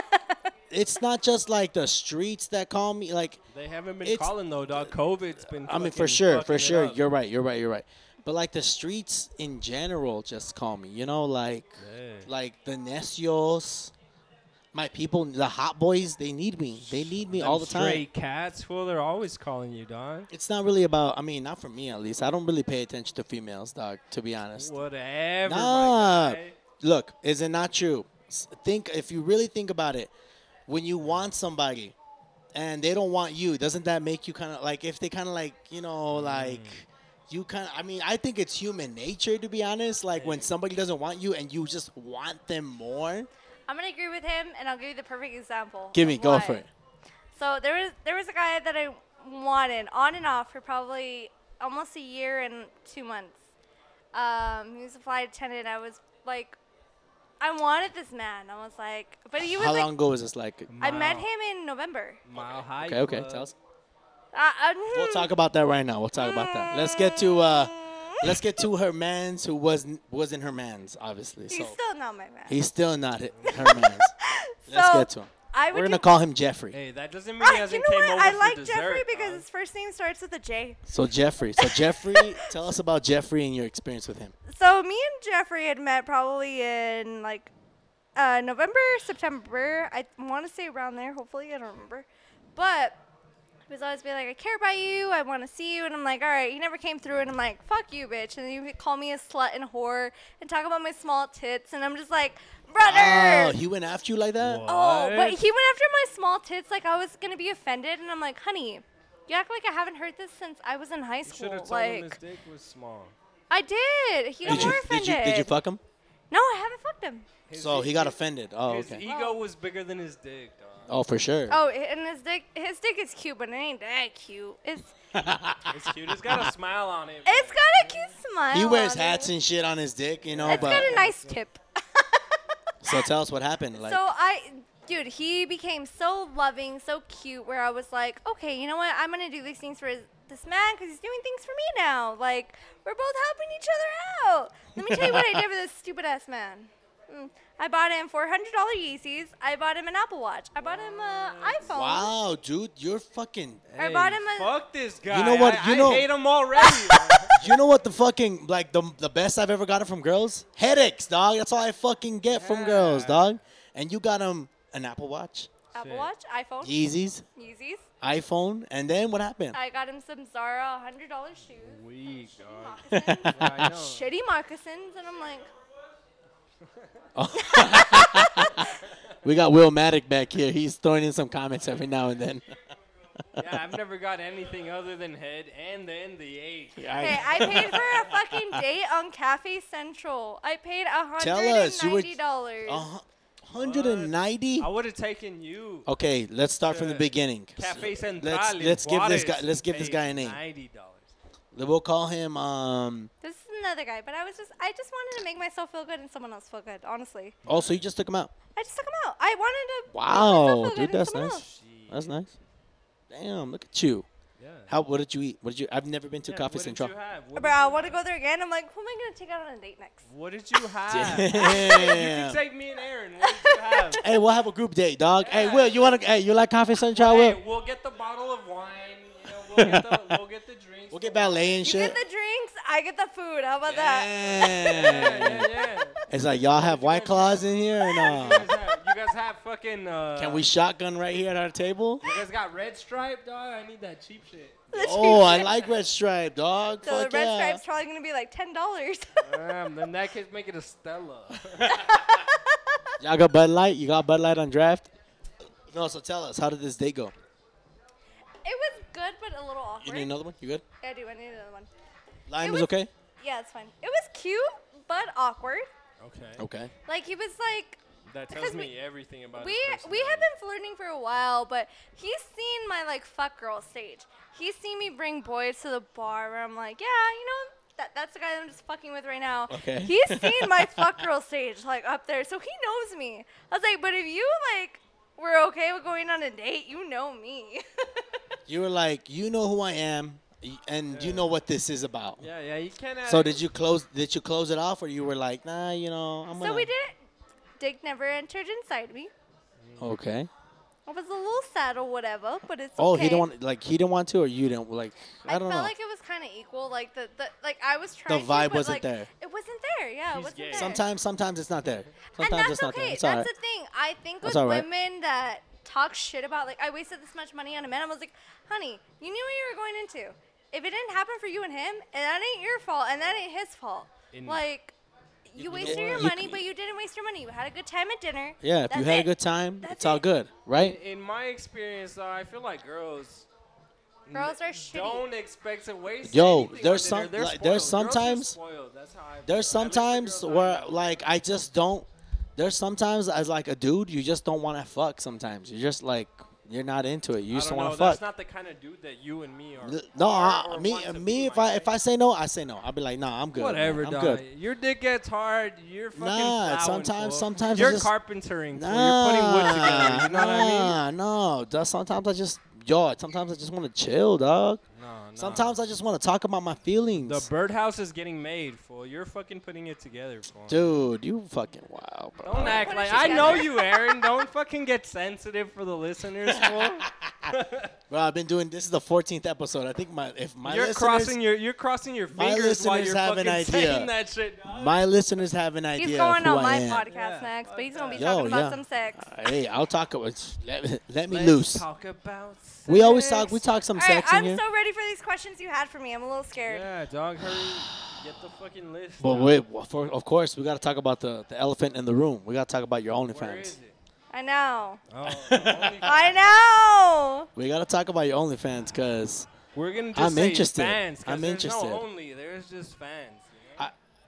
it's not just like the streets that call me. Like They haven't been It's- calling, though, dog. COVID's been I mean, for fucking sure, fucking for it sure. up. You're right. You're right. You're right. But like the streets in general, just call me. You know, like Yeah. like the necios, my people, the hot boys. They need me. They need me Them all the time. Stray cats, fool. They're always calling you, dog. It's not really about. I mean, not for me at least. I don't really pay attention to females, dog. To be honest. Whatever, Nah. my guy. Look, is it not true? S- Think if you really think about it, when you want somebody, and they don't want you, doesn't that make you kind of like if they kind of like you know like. You kind of, I mean, I think it's human nature to be honest. Like when somebody doesn't want you and you just want them more. I'm gonna agree with him, and I'll give you the perfect example. Give me, of go why. for it. So there was there was a guy that I wanted on and off for probably almost a year and two months. Um, he was a flight attendant. I was like, I wanted this man. I was like, but he was How like, long ago was this? Like, I met Mile- him in November. Mile High. okay, okay, Club. tell us. Uh, uh, We'll talk about that right now. We'll talk about that. Let's get to uh, let's get to her man's who wasn't wasn't her man's obviously. He's So still not my man. he's still not it- her man's. Let's So, get to him. I would We're gonna do- call him Jeffrey. Hey, that doesn't mean Ah, he you hasn't know came what? over I for like dessert, Jeffrey because dog. his first name starts with a J. So Jeffrey, so Jeffrey, tell us about Jeffrey and your experience with him. So me and Jeffrey had met probably in like uh, November, September. I want to say around there. Hopefully, I don't remember. But he was always be like, "I care about you. I want to see you." And I'm like, "All right." He never came through, and I'm like, "Fuck you, bitch." And then you would call me a slut and whore and talk about my small tits, and I'm just like, "Brother." Oh, he went after you like that? What? Oh, but he went after my small tits like I was gonna be offended, and I'm like, "Honey, you act like I haven't heard this since I was in high You should school." have told him his Like, dick was small. I did. He got Did you, more did offended. you did you fuck him? No, I haven't fucked him. His So e- he got his- offended. Oh, His okay. ego was bigger than his dick, dog. Oh, for sure. Oh, and his dick, his dick is cute, but it ain't that cute. It's It's cute. It's got a smile on it. it's but- got a cute smile. He wears on hats it. and shit on his dick, you know. It's but got a nice tip. so tell us what happened. Like, so I, dude, he became so loving, so cute. Where I was like, okay, you know what? I'm gonna do these things for his, this man because he's doing things for me now. Like we're both helping each other out. Let me tell you what I did for this stupid ass man. Mm. I bought him four hundred dollars Yeezys. I bought him an Apple Watch. I bought him an iPhone. Wow, dude, you're fucking. I Hey, bought him a- fuck this guy. You know what- I, you know- I hate him already. You know what the fucking like the the best I've ever gotten from girls? Headaches, dog. That's all I fucking get from girls, Yeah. dog. And you got them an Apple Watch, Apple Shit. Watch, iPhone, Yeezys, Yeezys. iPhone, and then what happened? I got him some Zara one hundred dollars shoes. Weak, dog. Moccasins. Yeah, I know. Shitty moccasins. And I'm like, We got Will Maddock back here. He's throwing in some comments every now and then. Yeah, I've never got anything other than head and then the eight. hey, I paid for a fucking date on Cafe Central. I paid Tell one us, you hundred were- ninety dollars. Uh, one hundred ninety. I would have taken you. Okay, let's start from the to beginning. Cafe Central. Let's in let's give this guy Juarez let's and give this paid guy a name. Ninety dollars. We'll call him um. This is another guy, but I was just, I just wanted to make myself feel good and someone else feel good, honestly. Oh, so you just took him out? I just took him out. I wanted to make Wow, myself feel good dude, and that's someone nice. else. That's nice. Damn, look at you. Yeah. How? What did you eat? What did you? I've never been to Yeah, Coffee what Central. Did you have? What Bro, did I you want to have? go there again. I'm like, who am I going to take out on a date next? What did you have? You Damn. can take me and Aaron. What did you have? Hey, we'll have a group date, dog. Hey, Yeah. Will, you wanna? Hey, you like Coffee Central? Will? Hey, we'll get the bottle of wine. You know, we'll get the, we'll get the drinks. We'll get ballet and You shit. get the drinks, I get the food. How about that? Yeah, Yeah. yeah, yeah. It's like y'all have White Claws in here or You no? guys have, you guys have fucking. Uh, Can we shotgun right here at our table? You guys got red stripe, dog. I need that cheap shit. The Oh, cheap I shit. like Red Stripe, dog. So Fuck the red yeah. stripe's probably going to be like ten dollars. Um, in that case, make it a Stella. Y'all got Bud Light? You got Bud Light on draft? No, so tell us, how did this day go? It was good, but a little awkward. You need another one? You good? Yeah, I do. I need another one. Lime It was was- okay? Yeah, it's fine. It was cute, but awkward. Okay. Okay. Like, he was like, That tells Because me we- everything about we his we have personality. been flirting for a while, but he's seen my like fuck girl stage. He's seen me bring boys to the bar where I'm like, yeah, you know, that that's the guy that I'm just fucking with right now. Okay. He's seen my fuck girl stage like up there, so he knows me. I was like, but if you like were okay with going on a date, you know me. You were like, you know who I am, y- and you Yeah. know what this is about. Yeah, yeah, you can't. Have So did you close? Did you close it off, or you were like, nah, you know, I'm gonna. so we didn't. Dick never entered inside me. Okay. I was a little sad or whatever, but it's Oh, okay. he didn't want, like, he didn't want to, or you didn't like. I, I, don't felt know. like it was kind of equal. Like the, the like I was trying. to, vibe but, wasn't like, there. It wasn't there. Yeah, He's it wasn't gay. there. Sometimes, sometimes it's not there. and Sometimes that's it's not okay. there. It's that's all right. the thing. I think That's with all right. women that talk shit about like I wasted this much money on a man. I was like, honey, you knew what you were going into. If it didn't happen for you and him, and that ain't your fault, and that ain't his fault. In- like. You You know wasted what? your You money, c- but you didn't waste your money. You had a good time at dinner. Yeah, if That's you had it. a good time, That's it's all it. good, right? In my experience, though, I feel like girls. Girls n- are shitty. Don't expect to waste. Yo, anything there's with some- it. They're like, there's spoiled. Girls are sometimes- spoiled. That's how I feel. There's At least the sometimes girls I where, know. like, I just don't. There's sometimes as like a dude, you just don't want to fuck. Sometimes you're just like you're not into it. You I just don't want know. to fuck. That's not the kind of dude that you and me are. L- No, are I, or me, want to me. be, If my I guy. if I say no, I say no. I'll be like, nah, I'm good. man. Whatever, I'm dog. good. Your dick gets hard. You're fucking Nah, plowing, sometimes- fool. sometimes you're I just- carpentering. fool. Nah, You're putting wood together. You know what I mean? Nah, no. Dog, sometimes I just yo. Sometimes I just want to chill, dog. No, no. Sometimes I just want to talk about my feelings. the birdhouse is getting made, fool. You're fucking putting it together, fool. Dude, you fucking wow, bro. Don't act Put like it I know together. you, Aaron. Don't fucking get sensitive for the listeners, fool. Bro, I've been doing this is the fourteenth episode. I think my if my you're listeners, crossing your you're crossing your My fingers while listeners you're have an fucking idea. saying that shit. Dog. my listeners have an idea He's going of who on I my am. podcast Yeah. next, but he's gonna be Yo, talking about yeah. some sex. Uh, hey, I'll talk about let, let me Let's loose. talk about We always sex. talk. We talk some All right, sex in I'm here. so ready for these questions you had for me. I'm a little scared. Yeah, dog, hurry. Get the fucking list. But out. wait, well, for, of course, we got to talk about the, the elephant in the room. We got to talk about your Where is OnlyFans. it? I know. Oh, only- I know. We got to talk about your OnlyFans because We're gonna just I'm say interested. fans. 'cause I'm there's interested. No only. There's just fans. you know?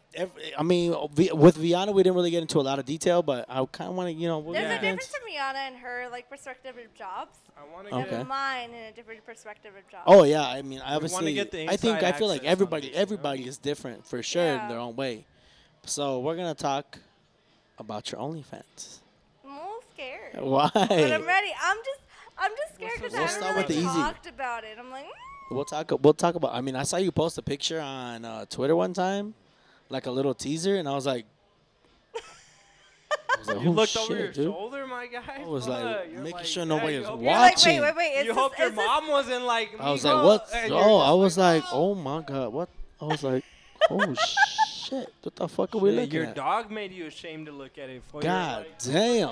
I mean, Vi- with Viana, we didn't really get into a lot of detail, but I kind of want to, you know, we'll There's get a difference into- in Rihanna and her like perspective of jobs, I want to Okay. get. and mine in a different perspective of jobs. Oh yeah, I mean, obviously, get the I think inside I feel like access on everybody, this, you know? everybody is different for sure in Yeah. their own way. So we're gonna talk about your OnlyFans. I'm a little scared, Why? but I'm ready. I'm just, I'm just scared because We'll I start haven't with really the easy. talked about it. I'm like, mm. We'll talk. We'll talk about. I mean, I saw you post a picture on uh, Twitter one time, like a little teaser, and I was like, I was like, You oh, looked shit, over your dude. shoulder, my guy. I was Fuck, like, you're making like, sure yeah, nobody you was hope- You're like, watching. wait, wait, wait. Is You this, hope your is this- mom wasn't like. I was "Mijo," like, what? and you're Oh, just I was like, "Oh." oh my god, what? I was like, oh shit, what the fuck are we Shit, looking your at? dog made you ashamed to look at it. For God damn.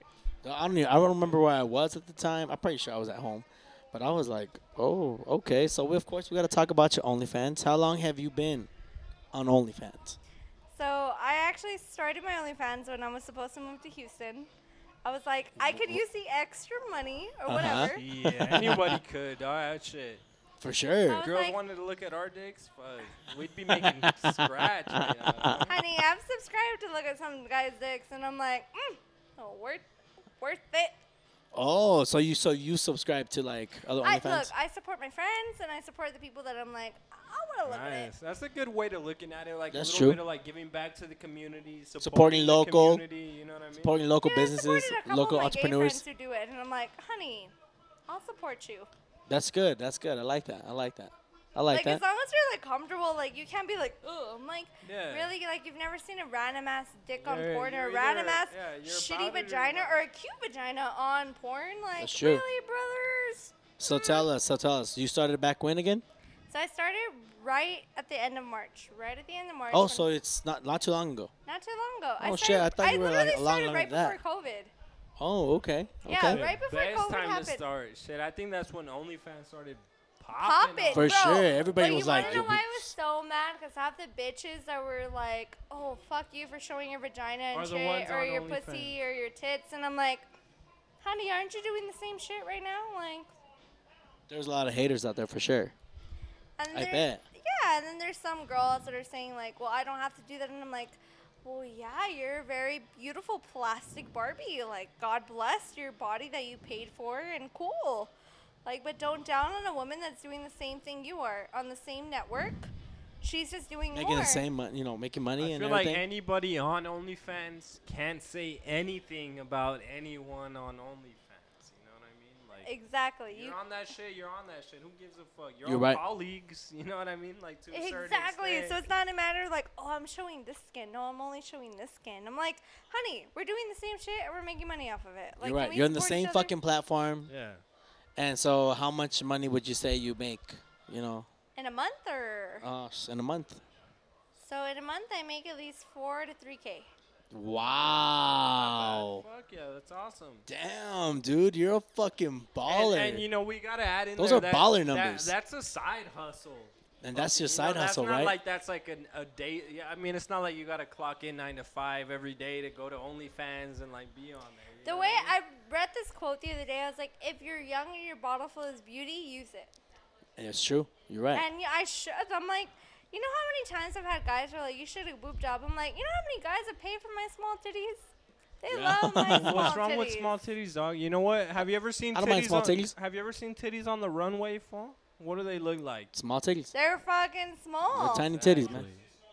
I don't. Even, I don't remember where I was at the time. I'm pretty sure I was at home, but I was like, oh, okay. So we, of course we got to talk about your OnlyFans. How long have you been on OnlyFans? So I actually started my OnlyFans when I was supposed to move to Houston. I was like, I could use the extra money or Uh-huh. whatever. Yeah, anybody could. All right, shit. For sure. I was Girls like- wanted to look at our dicks. Fuck, we'd be making scratch right now. Honey, I've subscribed to look at some guys' dicks, and I'm like, mm, oh, worth, worth it. Oh, so you so you subscribe to like other I, OnlyFans? look, I support my friends, and I support the people that I'm like, I want to look at it. Nice. That's a good way to looking at it. Like That's a little true. bit of like giving back to the community, supporting, Supporting the local. community, you know what I mean? Supporting local Dude, I've businesses, supported a couple local of my entrepreneurs. gay friends who do it, and I'm like, honey, I'll support you. That's good. That's good. I like that. I like that. I like, Like, that. as long as you're like comfortable, like you can't be like, oh, I'm like, Yeah. really, like you've never seen a random ass dick on You're- porn or you're a random either- ass yeah, you're shitty about it or vagina you're or a cute vagina on porn. Like, That's true. really, brothers? So tell us. So tell us. You started back when again? So I started right at the end of March. Right at the end of March. Oh, when- so it's not not too long ago. not too long ago. Oh, I shit, started, I thought you were, like, literally a long started longer right than before COVID. Oh, okay. Yeah, Okay. right before Best COVID time happened. to start. Shit, I think that's when OnlyFans started popping. Pop it, For bro. sure, everybody but was you like, wanna know "You- why I was so mad? Because half the bitches that were like, "Oh, fuck you for showing your vagina and Are the shit, ones or on your OnlyFans. pussy, or your tits," and I'm like, "Honey, aren't you doing the same shit right now?" Like, There's a lot of haters out there for sure. and I there- bet. Yeah, and then there's some girls that are saying like, "Well, I don't have to do that," and I'm like, "Well, yeah, you're a very beautiful plastic Barbie. Like, God bless your body that you paid for, and cool." Like, but don't down on a woman that's doing the same thing you are on the same network. She's just doing Making more. the same, mon- you know, making money I and feel like everything. anybody on OnlyFans can't say anything about anyone on OnlyFans. You know what I mean? Like, Exactly. You you're on that shit. You're on that shit. Who gives a fuck? You're, You're all right. colleagues. You know what I mean? Like to a certain exactly. extent. So it's not a matter of like, oh, I'm showing this skin. No, I'm only showing this skin. I'm like, honey, we're doing the same shit and we're making money off of it. Like, You're can right. we You're on the support each same other? fucking platform. yeah. And so, how much money would you say you make? You know, In a month or uh, s- in a month. so in a month I make at least four to three k. Wow. Fuck yeah, that's awesome. Damn, dude, you're a fucking baller. And, and you know we gotta add in Those there are that- baller that- numbers. that's a side hustle. And that's your You know, side hustle, that's not right? like that's like an, a day. Yeah, I mean it's not like you gotta clock in nine to five every day to go to OnlyFans and like be on there. you The know way what I mean? I read this quote the other day, I was like, if you're young and your bottle full is beauty, use it. And it's true. You're right. And yeah, I should. I'm like, you know how many times I've had guys who are like, you should have boob job. I'm like, you know how many guys have paid for my small titties? They Yeah. love my small What's wrong titties. with small titties, dog? You know what? Have you ever seen I titties don't mind small on, titties. Have you ever seen titties on the runway, fool? What do they look like? Small titties. They're fucking small. They're tiny titties, man.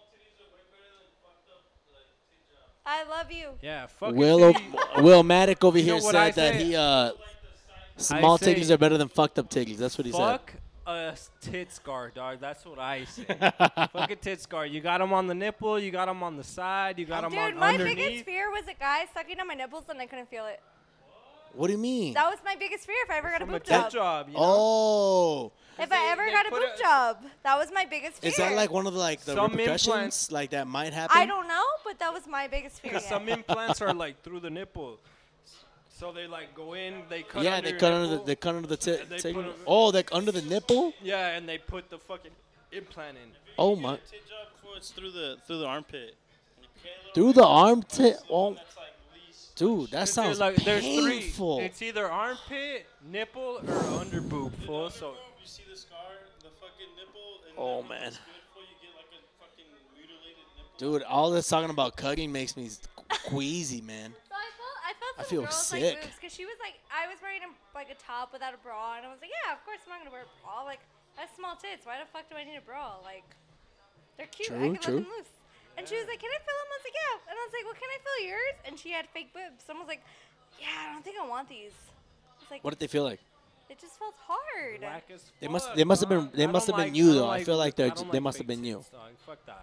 I love you. Yeah, fucking Will titties. Will Maddock over You know here what said I that say? he uh small say- titties are better than fucked up titties. That's what he Fuck a s- tit scar, dog. That's what I say. said. Fuck a tit scar. You got them on the nipple. You got them on the side. You got them Dude, on my underneath. biggest fear was a guy sucking on my nipples and I couldn't feel it. What do you mean? That was my biggest fear if I ever got a From a boob tit job. job. You know? Oh, If They- I ever they got a put boob a- job, that was my biggest fear. is that like one of the like the Some repercussions implants- like that might happen? I don't know, but that was my biggest fear. Because yeah. some implants are like through the nipple. So they like go in, they cut Yeah, under they your cut under the nipple. they cut under the tit. And they tit- put a- oh, like under the nipple. Yeah, and they put the fucking implant in. Oh You my! get a tit job before it's through the through the armpit. You pay a little Through bit, the armpit. Oh, that's like least. dude, that There's sounds like, there's painful. three. It's either armpit, nipple, or under boob. Fool. So You see the scar, the fucking nipple, and Oh, then man. it's good for you get like a fucking mutilated nipple. Dude, all this talking about cutting makes me queasy, man. So I felt I felt I some feel girls sick. like boobs because she was like I was wearing a, like a top without a bra and I was like yeah of course I'm not gonna wear a bra like I have small tits why the fuck do I need a bra like they're cute I True, can true. let them loose and she was like can I feel them I was like yeah and I was like well can I feel yours and she had fake boobs someone was like yeah I don't think I want these I was like What did they feel like? it just felt hard whack as They must- fuck, they must have dog. been- they I must don't have been like- you, don't though. I like- feel like they're I don't j- they like must have fake been you. tits, dog. Fuck that. I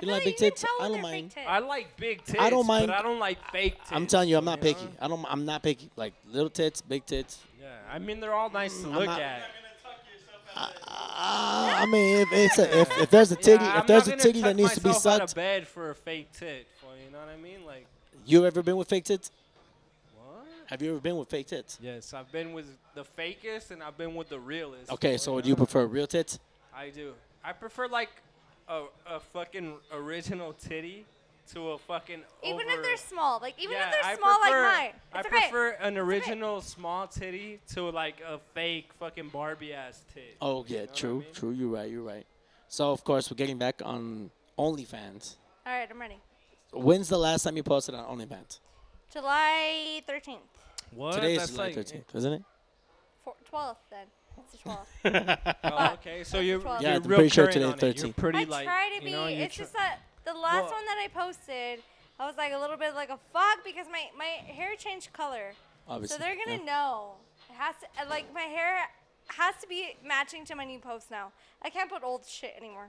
You feel like like big you tits? can tell I when don't they're mind. fake tits. I like big tits. I don't mind- but I don't like fake tits. I'm telling you, I'm not know? picky. I don't. I'm not picky. Like little tits, big tits. Yeah, I mean they're all nice to I'm look not- at. Uh, I mean, if it's a, if, if there's a titty, Yeah, if I'm there's not a gonna titty that tuck needs to be myself out sucked, of bed for a fake tit. Well, you know what I mean? Like you ever been with fake tits? what? Have you ever been with fake tits? Yes, I've been with the fakest and I've been with the realest. Okay, well, so you do you know? prefer real tits? I do. I prefer like a a fucking original titty to a fucking Even over- if they're small, like even yeah, if they're I small prefer, like mine, I it's okay. prefer an original small titty to like a fake fucking Barbie ass tit. Oh yeah, know what I true, mean? true. You're right. You're right. So of course we're getting back on OnlyFans. All right, I'm ready. When's the last time you posted on OnlyFans? July thirteenth, What? Today is That's July like, thirteenth, isn't it? Four, twelfth. Then it's the twelfth. Oh, okay. So That's you're, the twelfth. you're Yeah, I'm real pretty sure current today on it. thirteen. You're pretty I like, try to be. you know, you're it's tr- just that the last Well- one that I posted, I was like a little bit like a fuck because my my hair changed color. Obviously. So they're gonna yeah. know. It has to uh, like my hair has to be matching to my new post now. I can't put old shit anymore.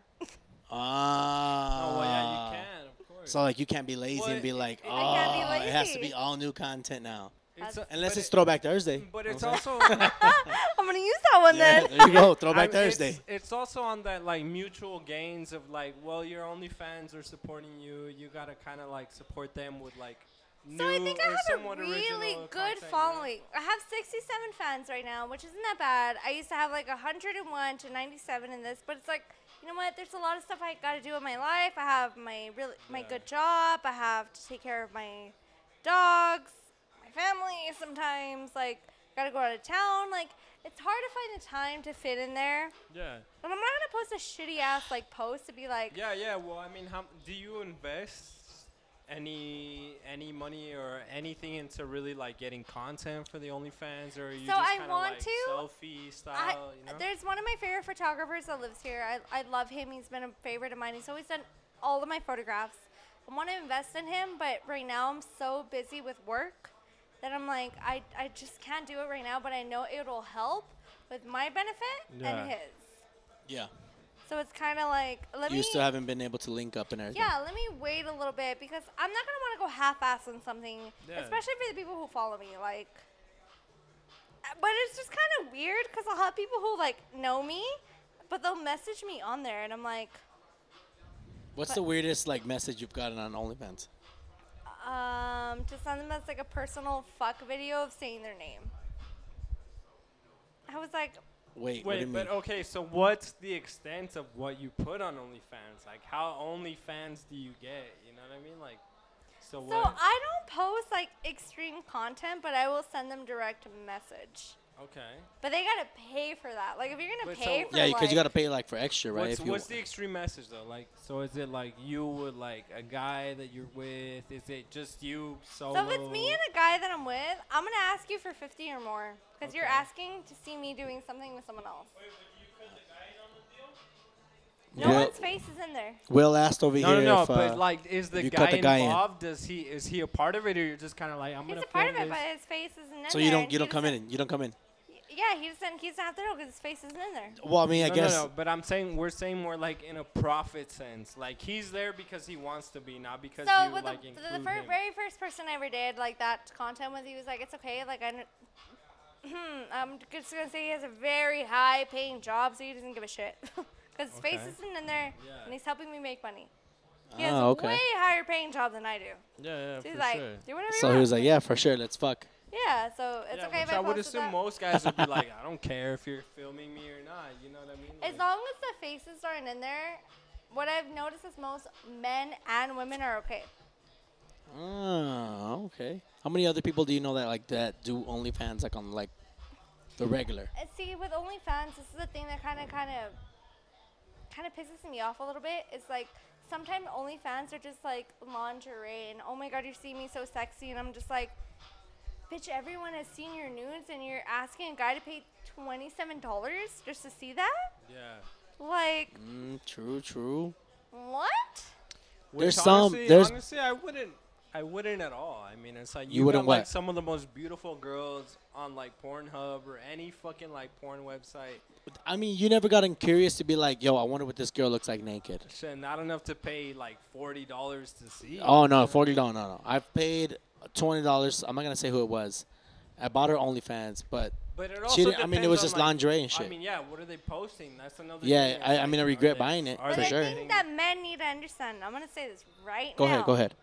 Ah. Oh well, yeah, you can, of course. So like you can't be lazy Well, and be it- like, it- oh, I can't be it has to lazy. be all new content now. It's That's- a- Unless but it's it- Throwback Thursday. But You it's know what I'm also I'm gonna use that one saying? then. Yeah, there you go, I Throwback mean, Thursday. It's, it's also on that like mutual gains of like, well, your OnlyFans are supporting you. You gotta kind of like support them with like new So I think I or have somewhat a really original good content, you know? following. I have sixty-seven fans right now, which isn't that bad. I used to have like one hundred one to ninety-seven in this, but it's like, you know what? There's a lot of stuff I got to do in my life. I have my really my Yeah. good job. I have to take care of my dogs, my family. Sometimes like got to go out of town. Like it's hard to find the time to fit in there. Yeah. And I'm not gonna post a shitty ass like post to be like, Yeah, yeah. Well, I mean, how do you invest any any money or anything into really like getting content for the OnlyFans, or are you So just I kind of want like to. selfie style? I, you know? There's one of my favorite photographers that lives here. I, I love him. He's been a favorite of mine. He's always done all of my photographs. I want to invest in him, but right now I'm so busy with work that I'm like, I, I just can't do it right now, but I know it'll help with my benefit Yeah. and his. Yeah. So it's kind of like, let You me, still haven't been able to link up and everything. yeah, let me wait a little bit because I'm not going to want to go half-ass on something, Yeah. especially for the people who follow me. Like, uh, but it's just kind of weird because I'll have people who like know me, but they'll message me on there, and I'm like, What's But- the weirdest like message you've gotten on OnlyFans? um, to send them as like a personal fuck video of saying their name. I was like, Wait, what do Wait, you mean? but okay, so what's the extent of what you put on OnlyFans? Like, how OnlyFans do you get? You know what I mean? Like, so, so what? I don't post like extreme content, but I will send them direct message. Okay. But they gotta pay for that. Like if you're gonna But pay so- for yeah, like, because you gotta pay like for extra, right? What's, if you, what's the extreme message though? Like, so is it like you with like a guy that you're with? Is it just you solo? So if it's me and a guy that I'm with, I'm gonna ask you for fifty or more because you're Okay. asking to see me doing something with someone else. No Will, one's face is in there. Will asked over no, here no, no. if, uh, but like, is the you guy cut the guy in. involved? Does he is he a part of it, or you're just kind of like I'm He's gonna a part of film it, but this? his face isn't in so there. you don't and you he don't come doesn't- in. You don't come in. Yeah, he doesn't. He doesn't have to know because his face isn't in there. Well, I mean, I no, guess. no, no. But I'm saying we're saying more like in a profit sense. Like he's there because he wants to be, not because So you with like the, include the, the fir- him. very first person I ever did like that content with, he was like, "It's okay." Like I, kn- hmm, I'm just gonna say he has a very high paying job, so he doesn't give a shit because his face Okay. isn't in there, Yeah. and he's helping me make money. He has Ah, a okay. way higher paying job than I do. Yeah, yeah, So he's for like, sure. "Do whatever So you he want." was like, "Yeah, for sure, let's fuck." Yeah, so it's yeah, okay which if I, I would posted assume that. most guys would be like, I don't care if you're filming me or not. You know what I mean? As Like- long as the faces aren't in there, what I've noticed is most men and women are okay. Ah, okay. How many other people do you know that like that do OnlyFans like on like the regular? And see, with OnlyFans, this is the thing that kind of, kind of, kind of pisses me off a little bit. It's like sometimes OnlyFans are just like lingerie, and oh my god, you're seeing me so sexy, and I'm just like, bitch, everyone has seen your nudes, and you're asking a guy to pay twenty-seven dollars just to see that? yeah. Like, Mm, true, true. what? There's Which some- Honestly, there's- honestly, I wouldn't. I wouldn't at all. I mean, it's like You you, wouldn't got like what? some of the most beautiful girls on like Pornhub or any fucking like porn website. I mean, you never gotten curious to be like, yo, I wonder what this girl looks like naked. Shit, not enough to pay like forty dollars to see. Oh no, forty dollars. No, no. I've paid twenty dollars. I'm not gonna say who it was. I bought her OnlyFans, but But it she also didn't- I mean, it depends was on, just like- lingerie and I shit. mean, yeah. What are they posting? That's another. Yeah, thing. I- It's I mean, I are regret they- buying it, are But for they I sure. think that men need to understand. I'm gonna say this right go now. ahead, go ahead.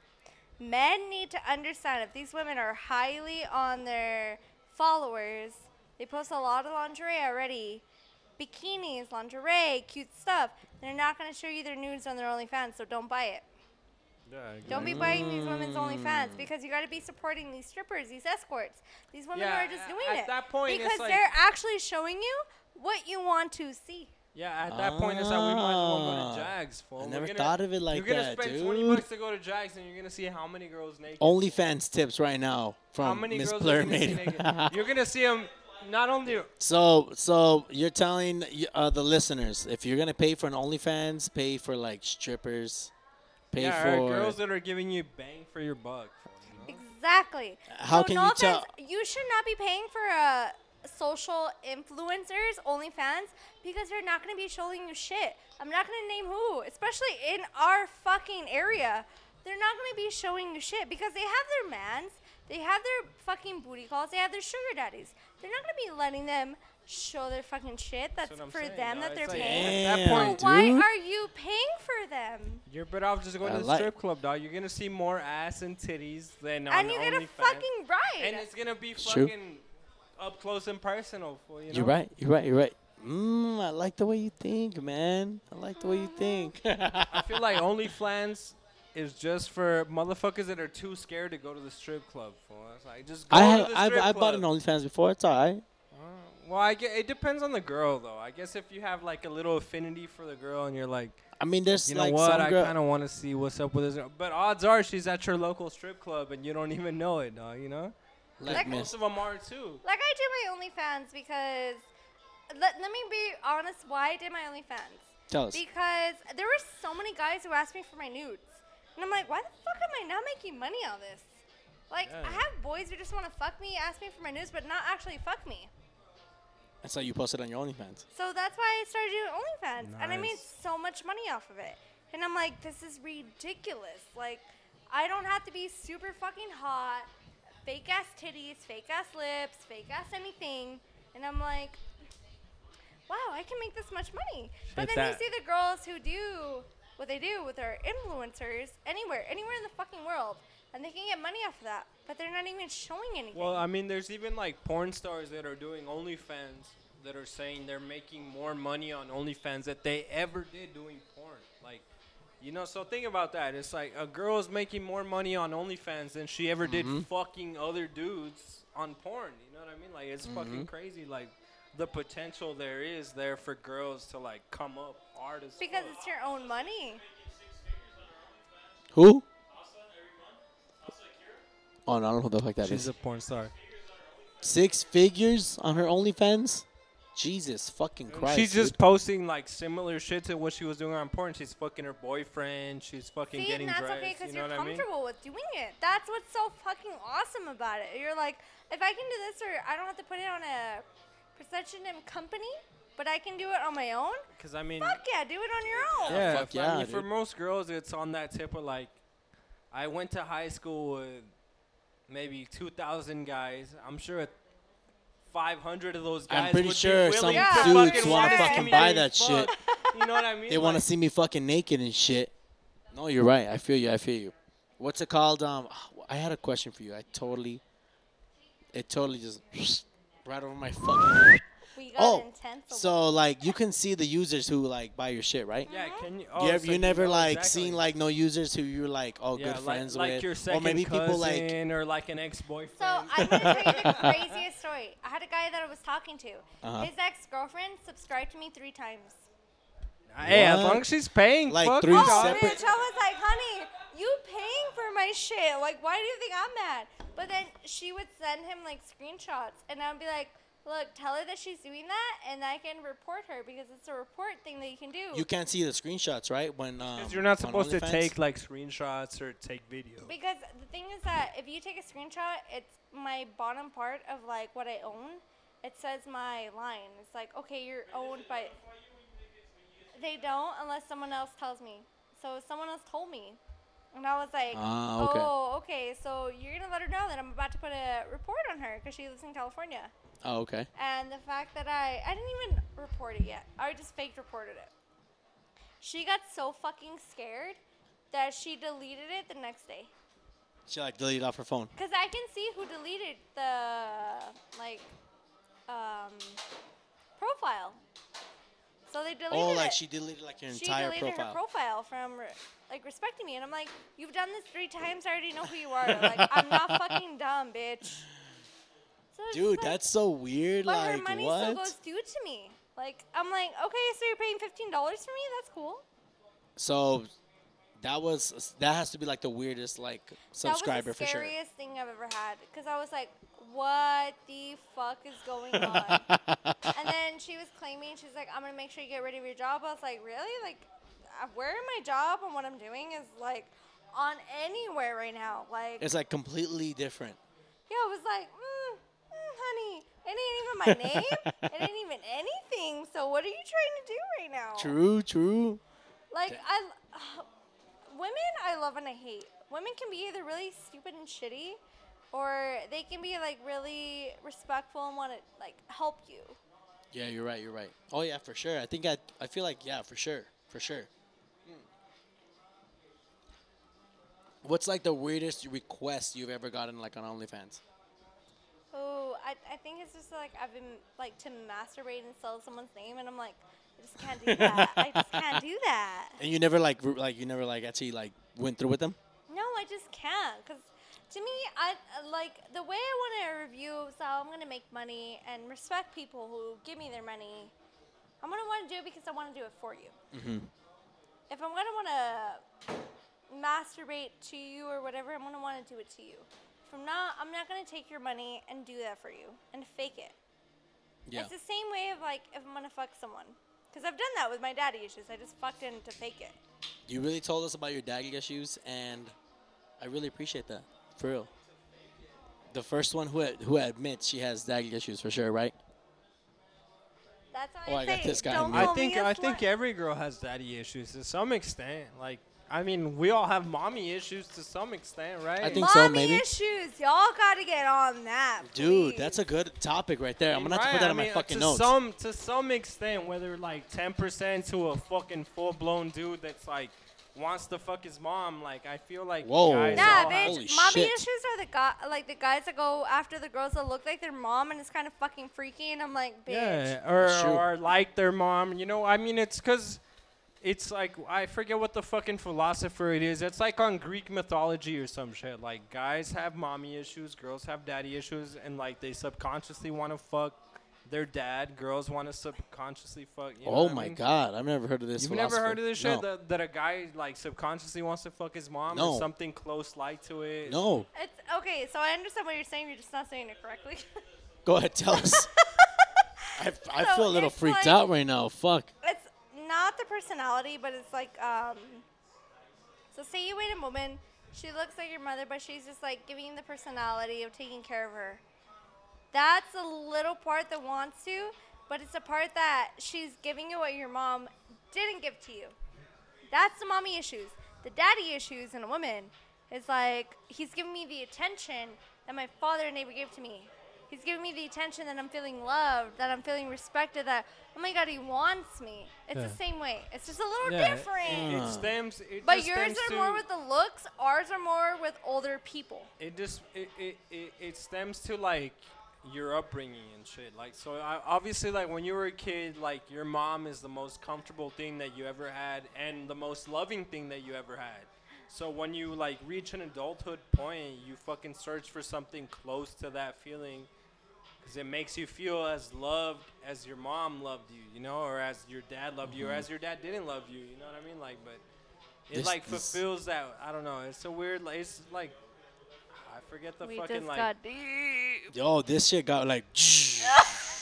Men need to understand if these women are highly on their followers, they post a lot of lingerie already. Bikinis, lingerie, cute stuff. They're not going to show you their nudes on their OnlyFans, so don't buy it. Yeah, Don't be buying these women's OnlyFans because you got to be supporting these strippers, these escorts. These women Yeah, are just a- doing at it that point, it's because like- they're actually showing you what you want to see. Yeah, at that point, it's like we might as well go Ah. to Jags. Fool. I We're never gonna- thought of it like You're gonna that, spend twenty dude. bucks to go to Jags, and you're gonna see how many girls naked. OnlyFans tips right now How from many Miss girls are you gonna see Plurmate. naked? You're gonna see them not only. So, so you're telling y- uh, the listeners if you're gonna pay for an OnlyFans, pay for like strippers, pay Yeah, for or girls that are giving you bang for your buck. You know? Exactly. How so can no you offense, tell- you should not be paying for uh, social influencers, OnlyFans, because they're not going to be showing you shit. I'm not going to name who, especially in our fucking area. They're not going to be showing you shit because they have their mans, they have their fucking booty calls, they have their sugar daddies. They're not going to be letting them show their fucking shit. That's, what I'm for saying, them dog. that they're It's like, paying. at that Damn, point, So why dude. are you paying for them? You're better off just going I to the like- strip club, dog. You're gonna see more ass and titties than on And you get a OnlyFans. fucking ride. And it's gonna be It's true. fucking up close and personal for you. Know? You're right. You're right. You're right. Mm, I like the way you think, man. I like the way you think. I feel like OnlyFans is just for motherfuckers that are too scared to go to the strip club. For us, like just go I to have the I've strip I bought an club. OnlyFans before. It's alright. Uh, well, I get, it depends on the girl though. I guess if you have like a little affinity for the girl and you're like, I mean, there's you know like what, some I girl. kind of want to see what's up with this girl. But odds are she's at your local strip club and you don't even know it, dog. You know, Like Like- Miss. most of them are too. Like I did my OnlyFans because let, let me be honest why I did my OnlyFans. Tell us. Because there were so many guys who asked me for my nudes. And I'm like, why the fuck am I not making money on this? Like Yeah. I have boys who just want to fuck me, ask me for my nudes, but not actually fuck me. That's how you posted on your OnlyFans. So that's why I started doing OnlyFans. And I made Nice. so much money off of it. And I'm like, this is ridiculous. Like, I don't have to be super fucking hot, fake ass titties, fake ass lips, fake ass anything. And I'm like, wow, I can make this much money. But Shit, then you that- see the girls who do what they do with their influencers anywhere, anywhere in the fucking world. And they can get money off of that. But they're not even showing anything. Well, I mean, there's even like porn stars that are doing OnlyFans that are saying they're making more money on OnlyFans that they ever did doing porn. Like, you know, so think about that. It's like a girl is making more money on OnlyFans than she ever did fucking other dudes on porn. You know what I mean? Like, it's fucking crazy. Like, the potential there is there for girls to like come up hard as because fuck. it's your own money. Who? Oh, no, I don't know who the fuck that She's is. a porn star. Six figures on her OnlyFans? Jesus fucking Christ. She's just dude. posting like similar shit to what she was doing on porn. She's fucking her boyfriend. She's fucking See, getting and that's dressed. okay because you know you're what I mean? comfortable with doing it. That's what's so fucking awesome about it. You're like, if I can do this, or I don't have to put it on a precision company, but I can do it on my own. Because I mean, Fuck yeah, do it on your own. yeah, fuck if- I yeah, mean, for dude. most girls, it's on that tip of like, I went to high school with maybe two thousand guys. I'm sure five hundred of those guys. I'm pretty would be sure willing some to Yeah, dudes fucking want to sure. watch fucking me buy getting that shit. fucked. You know what I mean? They want to Like, see me fucking naked and shit. No, you're right. I feel you. I feel you. What's it called? Um, I had a question for you. I totally, it totally just right over my fucking. We got Oh, intense. a so like you can see the users who like buy your shit, right? Yeah, can you? you, Oh, ever, so you never know like exactly. seen like no users who you're like oh yeah, good like, friends like with, your second or maybe people like cousin or like an ex-boyfriend. So I'm gonna tell you the craziest story. I had a guy that I was talking to. Uh-huh. His ex-girlfriend subscribed to me three times. Hey, as What? long as she's paying, Like fuck three it, Oh, dog. separate- bitch, I was like, honey, you paying for my shit. Like, why do you think I'm mad? But then she would send him, like, screenshots. And I'd be like, Look, tell her that she's doing that, and I can report her because it's a report thing that you can do. You can't see the screenshots, right? When um, Because you're not on supposed to OnlyFans? take like screenshots or take video. Because the thing is that if you take a screenshot, it's my bottom part of like what I own. It says my line. It's like, okay, you're owned by. They don't unless someone else tells me. So someone else told me, and I was like, Ah, okay. oh, okay. So you're gonna let her know that I'm about to put a report on her because she lives in California. Oh, okay. And the fact that I, I didn't even report it yet. I just fake reported it. She got so fucking scared that she deleted it the next day. She like deleted off her phone. Because I can see who deleted the, like, um, profile. So they deleted Oh, it. like she deleted like your She entire deleted profile. her profile from, re- like, respecting me. And I'm like, you've done this three times. I already know who you are. Like, I'm not fucking dumb, bitch. So it's Dude, like, that's so weird. but like her money what? still goes due to me. Like, I'm like, okay, so you're paying fifteen dollars for me? That's cool. So that was that has to be like the weirdest like subscriber That was for the sure. scariest thing I've ever had. Because I was like, what the fuck is going on? And then she was claiming, she's like, I'm going to make sure you get rid of your job. I was like, really? Like, uh, where my job and what I'm doing is like on anywhere right now. Like, It's like completely different. yeah, I was like, mm, mm, honey, it ain't even my name. It ain't even anything. So what are you trying to do right now? True, true. Like, I, uh, women I love and I hate. Women can be either really stupid and shitty, or they can be, like, really respectful and want to, like, help you. Yeah, you're right. You're right. Oh yeah, for sure. I think I I feel like yeah, for sure, for sure. Hmm. What's like the weirdest request you've ever gotten like on OnlyFans? Oh, I, I think it's just, like, I've been, like, to masturbate and sell someone's name, and I'm like, I just can't do that. I just can't do that. And you never like re- like you never like actually like went through with them? No, I just can't. Because to me, I uh, like the way I want to review, so I'm going to make money and respect people who give me their money. I'm going to want to do it because I want to do it for you. Mm-hmm. If I'm going to want to masturbate to you or whatever, I'm going to want to do it to you. If I'm not, I'm not going to take your money and do that for you and fake it. Yeah. It's the same way of like if I'm going to fuck someone. Because I've done that with my daddy issues. I just fucked in to fake it. You really told us about your daddy issues, and I really appreciate that. For real. The first one who ad- who admits she has daddy issues for sure, right? That's how Oh, I I got say, this guy don't in I call think me a I think slut. every girl has daddy issues to some extent. Like, I mean, we all have mommy issues to some extent, right? I think so, Mommy maybe. issues. Y'all got to get on that, Dude, please. that's a good topic right there. I'm gonna have to Right, put that I on my mean, fucking to notes. Some to some extent, whether like ten percent to a fucking full blown dude that's like wants to fuck his mom. Like, I feel like Whoa. guys Nah, all have- bitch. Holy Mommy shit. issues are the guy, like the guys that go after the girls that look like their mom, and it's kind of fucking freaky. And I'm like, bitch. Yeah, or, That's true. or like their mom. You know, I mean, it's because it's like, I forget what the fucking philosopher it is. It's like on Greek mythology or some shit. Like, guys have mommy issues, girls have daddy issues, and like they subconsciously want to fuck their dad. Girls want to subconsciously fuck. You know Oh what I my mean? god, I've never heard of this. You've never heard of this shit? No. That, that a guy like subconsciously wants to fuck his mom No. or something close like to it? No. It's okay. So I understand what you're saying. You're just not saying it correctly. Go ahead, tell us. I, I So feel a little it's freaked like- out right now. Fuck. It's not the personality, but it's like, um, so say you wait a woman, she looks like your mother, but she's just like giving you the personality of taking care of her. That's a little part that wants to, but it's a part that she's giving you what your mom didn't give to you. That's the mommy issues. The daddy issues in a woman is like, he's giving me the attention that my father never gave to me. He's giving me the attention that I'm feeling loved, that I'm feeling respected, that, oh my God, he wants me. It's Yeah. the same way. It's just a little Yeah, different. It, Uh. it stems. It But just yours stems are to- more with the looks, ours are more with older people. It just it, it, it, it stems to like your upbringing and shit. Like, so I, obviously, like when you were a kid, like your mom is the most comfortable thing that you ever had and the most loving thing that you ever had. So when you like reach an adulthood point, you fucking search for something close to that feeling, because it makes you feel as loved as your mom loved you, you know, or as your dad loved you, or as your dad didn't love you. You know what I mean? Like, but it This- like this- fulfills that. I don't know. It's a weird. Like, it's like I forget the we fucking just like. got deep. Yo, this shit got like.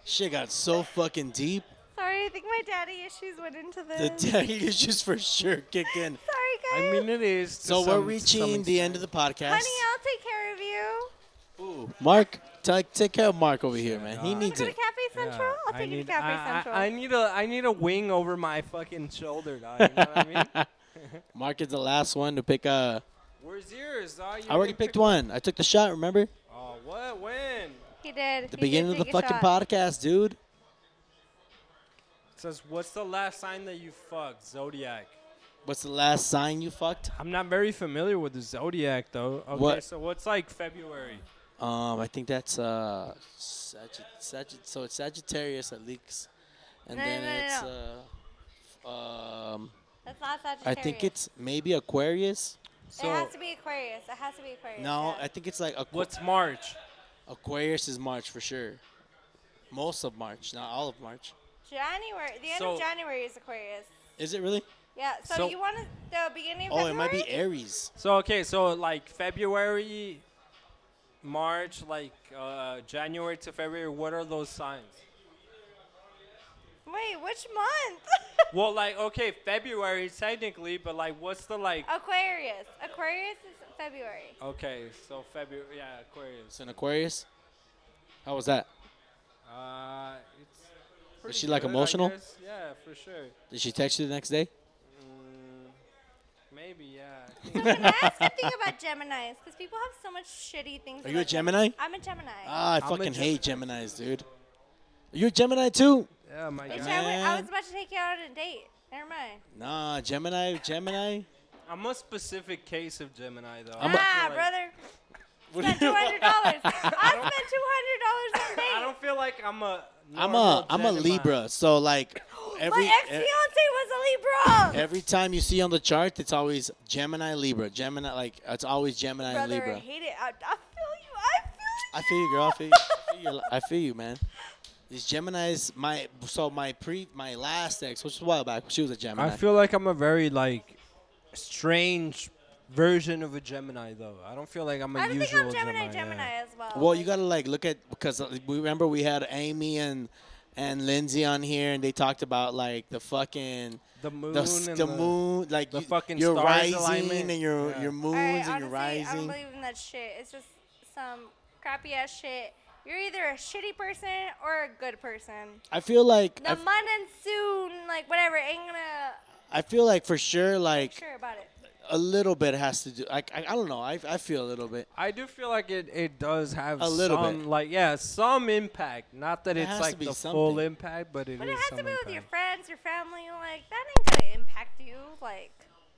Shit got so fucking deep. Sorry, I think my daddy issues went into The this. daddy issues for sure kick in. Sorry, guys. I mean, it is. to So some- we're reaching some the end extent. of the podcast. Honey, I'll take care of you. Ooh, Mark, take take care of Mark over here, man. He God. Wanna needs go to it. Cafe Central? Yeah, I'll I take you need, to Cafe I, Central. I, I need a I need a wing over my fucking shoulder, dog. You know what I mean? Mark is the last one to pick a. Where's yours, dog? You I already didn't picked pick- one. I took the shot. Remember Oh, what? When? he did. the He beginning did of the take a fucking shot. podcast, dude. It says, what's the last sign that you fucked? Zodiac. What's the last sign you fucked? I'm not very familiar with the zodiac, though. Okay, What? so what's like February? Um, I think that's uh, Sagitt- Sagitt- so it's Sagittarius at least, and No, then no, no, it's no. uh, um, That's not I Sagittarius. think it's maybe Aquarius. So it has to be Aquarius. It has to be Aquarius. No, yeah. I think it's like Aqu- what's March? Aquarius is March for sure. Most of March, not all of March. January. The end So- of January is Aquarius. Is it really? Yeah. So, So- you want to, the beginning of Oh, it February? might be Aries. So okay, so like February, March, like uh, January to February. What are those signs? Wait, which month? Well, like okay, February technically, but like what's the like? Aquarius. Aquarius is February. Okay, so February, yeah, Aquarius. It's an Aquarius. How was that? Uh, it's. pretty she, like, good, I emotional? guess. Yeah, for sure. Did she text you the next day? Mm, maybe, yeah. So can I ask a thing about Geminis? Because people have so much shitty things. Are you a about Gem- Gemini? I'm a Gemini. Ah, I I'm a fucking hate Gemini. Geminis, dude. You're a Gemini too? Yeah, my Bitch, God. I, went, I man. was about to take you out on a date. Never mind. Nah, Gemini, Gemini. I'm a specific case of Gemini, though. I'm a- I ah, feel like- brother. What Spent do two you- hundred dollars. I spent two hundred dollars on a date. I don't feel like I'm a. I'm normal a I'm a Gemini. Libra, so like every My ex e- fiance was a Libra. every time you see on the chart, it's always Gemini, Libra, Gemini. Like it's always Gemini and Brother, I Libra. hate it. I, I feel you. I feel you. I feel you, girl. I feel you. I feel you, I feel you, man. These Geminis, my so my pre my last ex, which was a while back, she was a Gemini. I feel like I'm a very like strange version of a Gemini, though. I don't feel like I'm a I don't think usual I'm Gemini, Gemini. Gemini yeah. as well. Well, you gotta like look at because uh, we remember we had Amy and and Lindsay on here, and they talked about like the fucking The moon the, s- and the moon, like the you, fucking your stars rising alignment. and your Yeah. your moons All right, and honestly, your I don't rising. believe in that shit. It's just some crappy ass shit. You're either a shitty person or a good person. I feel like The I, month and soon, like whatever, ain't gonna I feel like for sure, like sure about it. a little bit has to do. Like I, I don't know. I I feel a little bit. I do feel like it, it does have A little some, bit. like, yeah, some impact. Not that There it's has to like be the something. full impact, but it But is it has some to be impact. with your friends, your family. Like that ain't gonna impact you. Like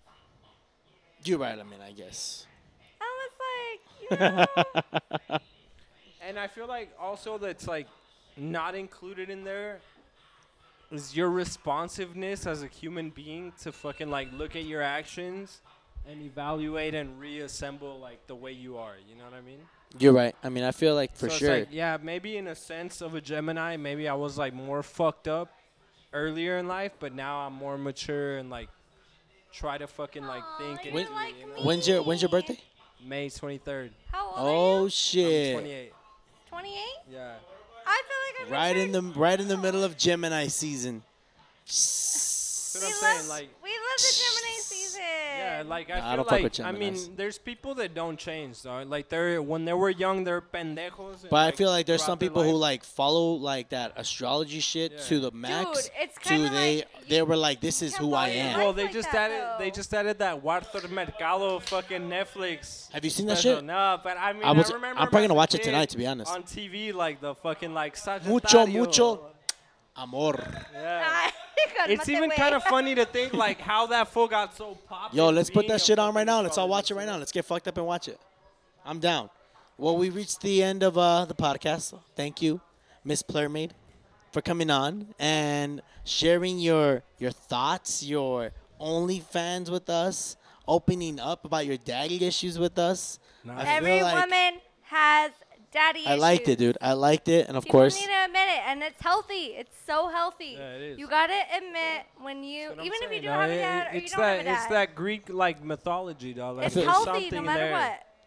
You're right. I mean, I guess. I was like, you know, And I feel like also that's like not included in there is your responsiveness as a human being to fucking like look at your actions and evaluate and reassemble like the way you are. You know what I mean? You're right. I mean, I feel like for so sure. It's like, yeah, maybe in a sense of a Gemini, maybe I was like more fucked up earlier in life, but now I'm more mature and like try to fucking like Aw, think. you're and do, like you know? me. When's your When's your birthday? May twenty-third. how old Oh are you? shit! twenty-eight. twenty-eight. Yeah. I feel like I'm Right in the matured. right in the middle of Gemini season. That's what We I'm love, saying. Like, we love the Gemini season. yeah, like I Nah, I feel don't fuck like with I mean, Geminis. there's people that don't change, though. Like they're when they were young, they're pendejos. and, But I feel like there's throughout some their people who life- like follow like that astrology shit Yeah. to the max. Dude, it's to kinda they like they you- were like, this you is can who I follow your am. life. Well, they like just that, added they though. just added that Walter Mercado fucking Netflix. Have you seen that special. shit? No, but I mean, I was. remember I'm him probably as gonna a watch it kid tonight, to be honest. on T V, like the fucking like Mucho, Sagittario. mucho amor. Yeah. Cálmate, It's even güey. kind of funny to think like how that fool got so popular. Yo, let's put being that a shit on right fucking now. Let's all watch it astrologer. right now. Let's get fucked up and watch it. I'm down. Well, we reached the end of uh, the podcast. Thank you, Miss Plurmaid, for coming on and sharing your your thoughts, your OnlyFans with us, opening up about your daddy issues with us. Nice. I feel Every like- woman has daddy I liked it, issues. dude. I liked it, and of People course, need to admit it, and it's healthy. It's so healthy. Yeah, it is. You gotta admit when you, That's what I'm even if you saying, do dog. have a It- dad or you it's don't that have a dad. it's that Greek like mythology, dog. Like, it's there's healthy something no matter there. what.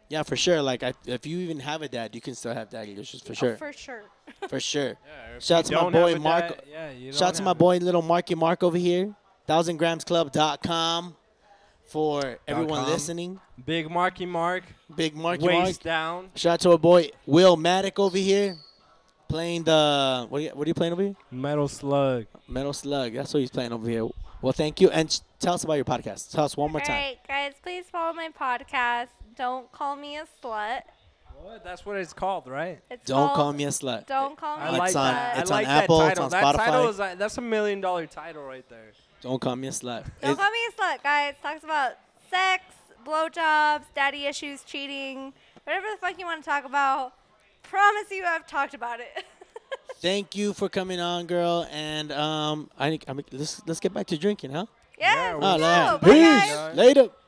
Yeah, for sure. Like, I, if you even have a dad, you can still have daddy issues for sure. Oh, for sure. For sure. Yeah, if Shout out you to my don't have boy a Mark. dad, yeah, you Shout out don't to my have boy little Marky Mark over here. thousand grams club dot com for everyone com. listening. it. Big Marky Mark, Big Marky Mark. waist down, Shout out to our boy Will Maddock over here. Playing the what are you, what are you playing over here? Metal Slug. Metal Slug. That's what he's playing over here. Well, thank you, and sh- tell us about your podcast. Tell us one more All time. right, guys, please follow my podcast. Don't call me a slut. What? That's what it's called, right? It's Don't called call me a slut. Don't call me I a It's like on- that. slut. it's I on like Apple, that it's title. on that Spotify. title is like, that's a million dollar title right there. Don't call me a slut. Don't It's- call me a slut, guys. Talks about sex, blowjobs, daddy issues, cheating, whatever the fuck you want to talk about. Promise you, I've talked about it. Thank you for coming on, girl. And um, I, I mean, let's let's get back to drinking, huh? yes, Yeah, let's we'll Oh, go. yeah. Bye, guys. Peace. Later.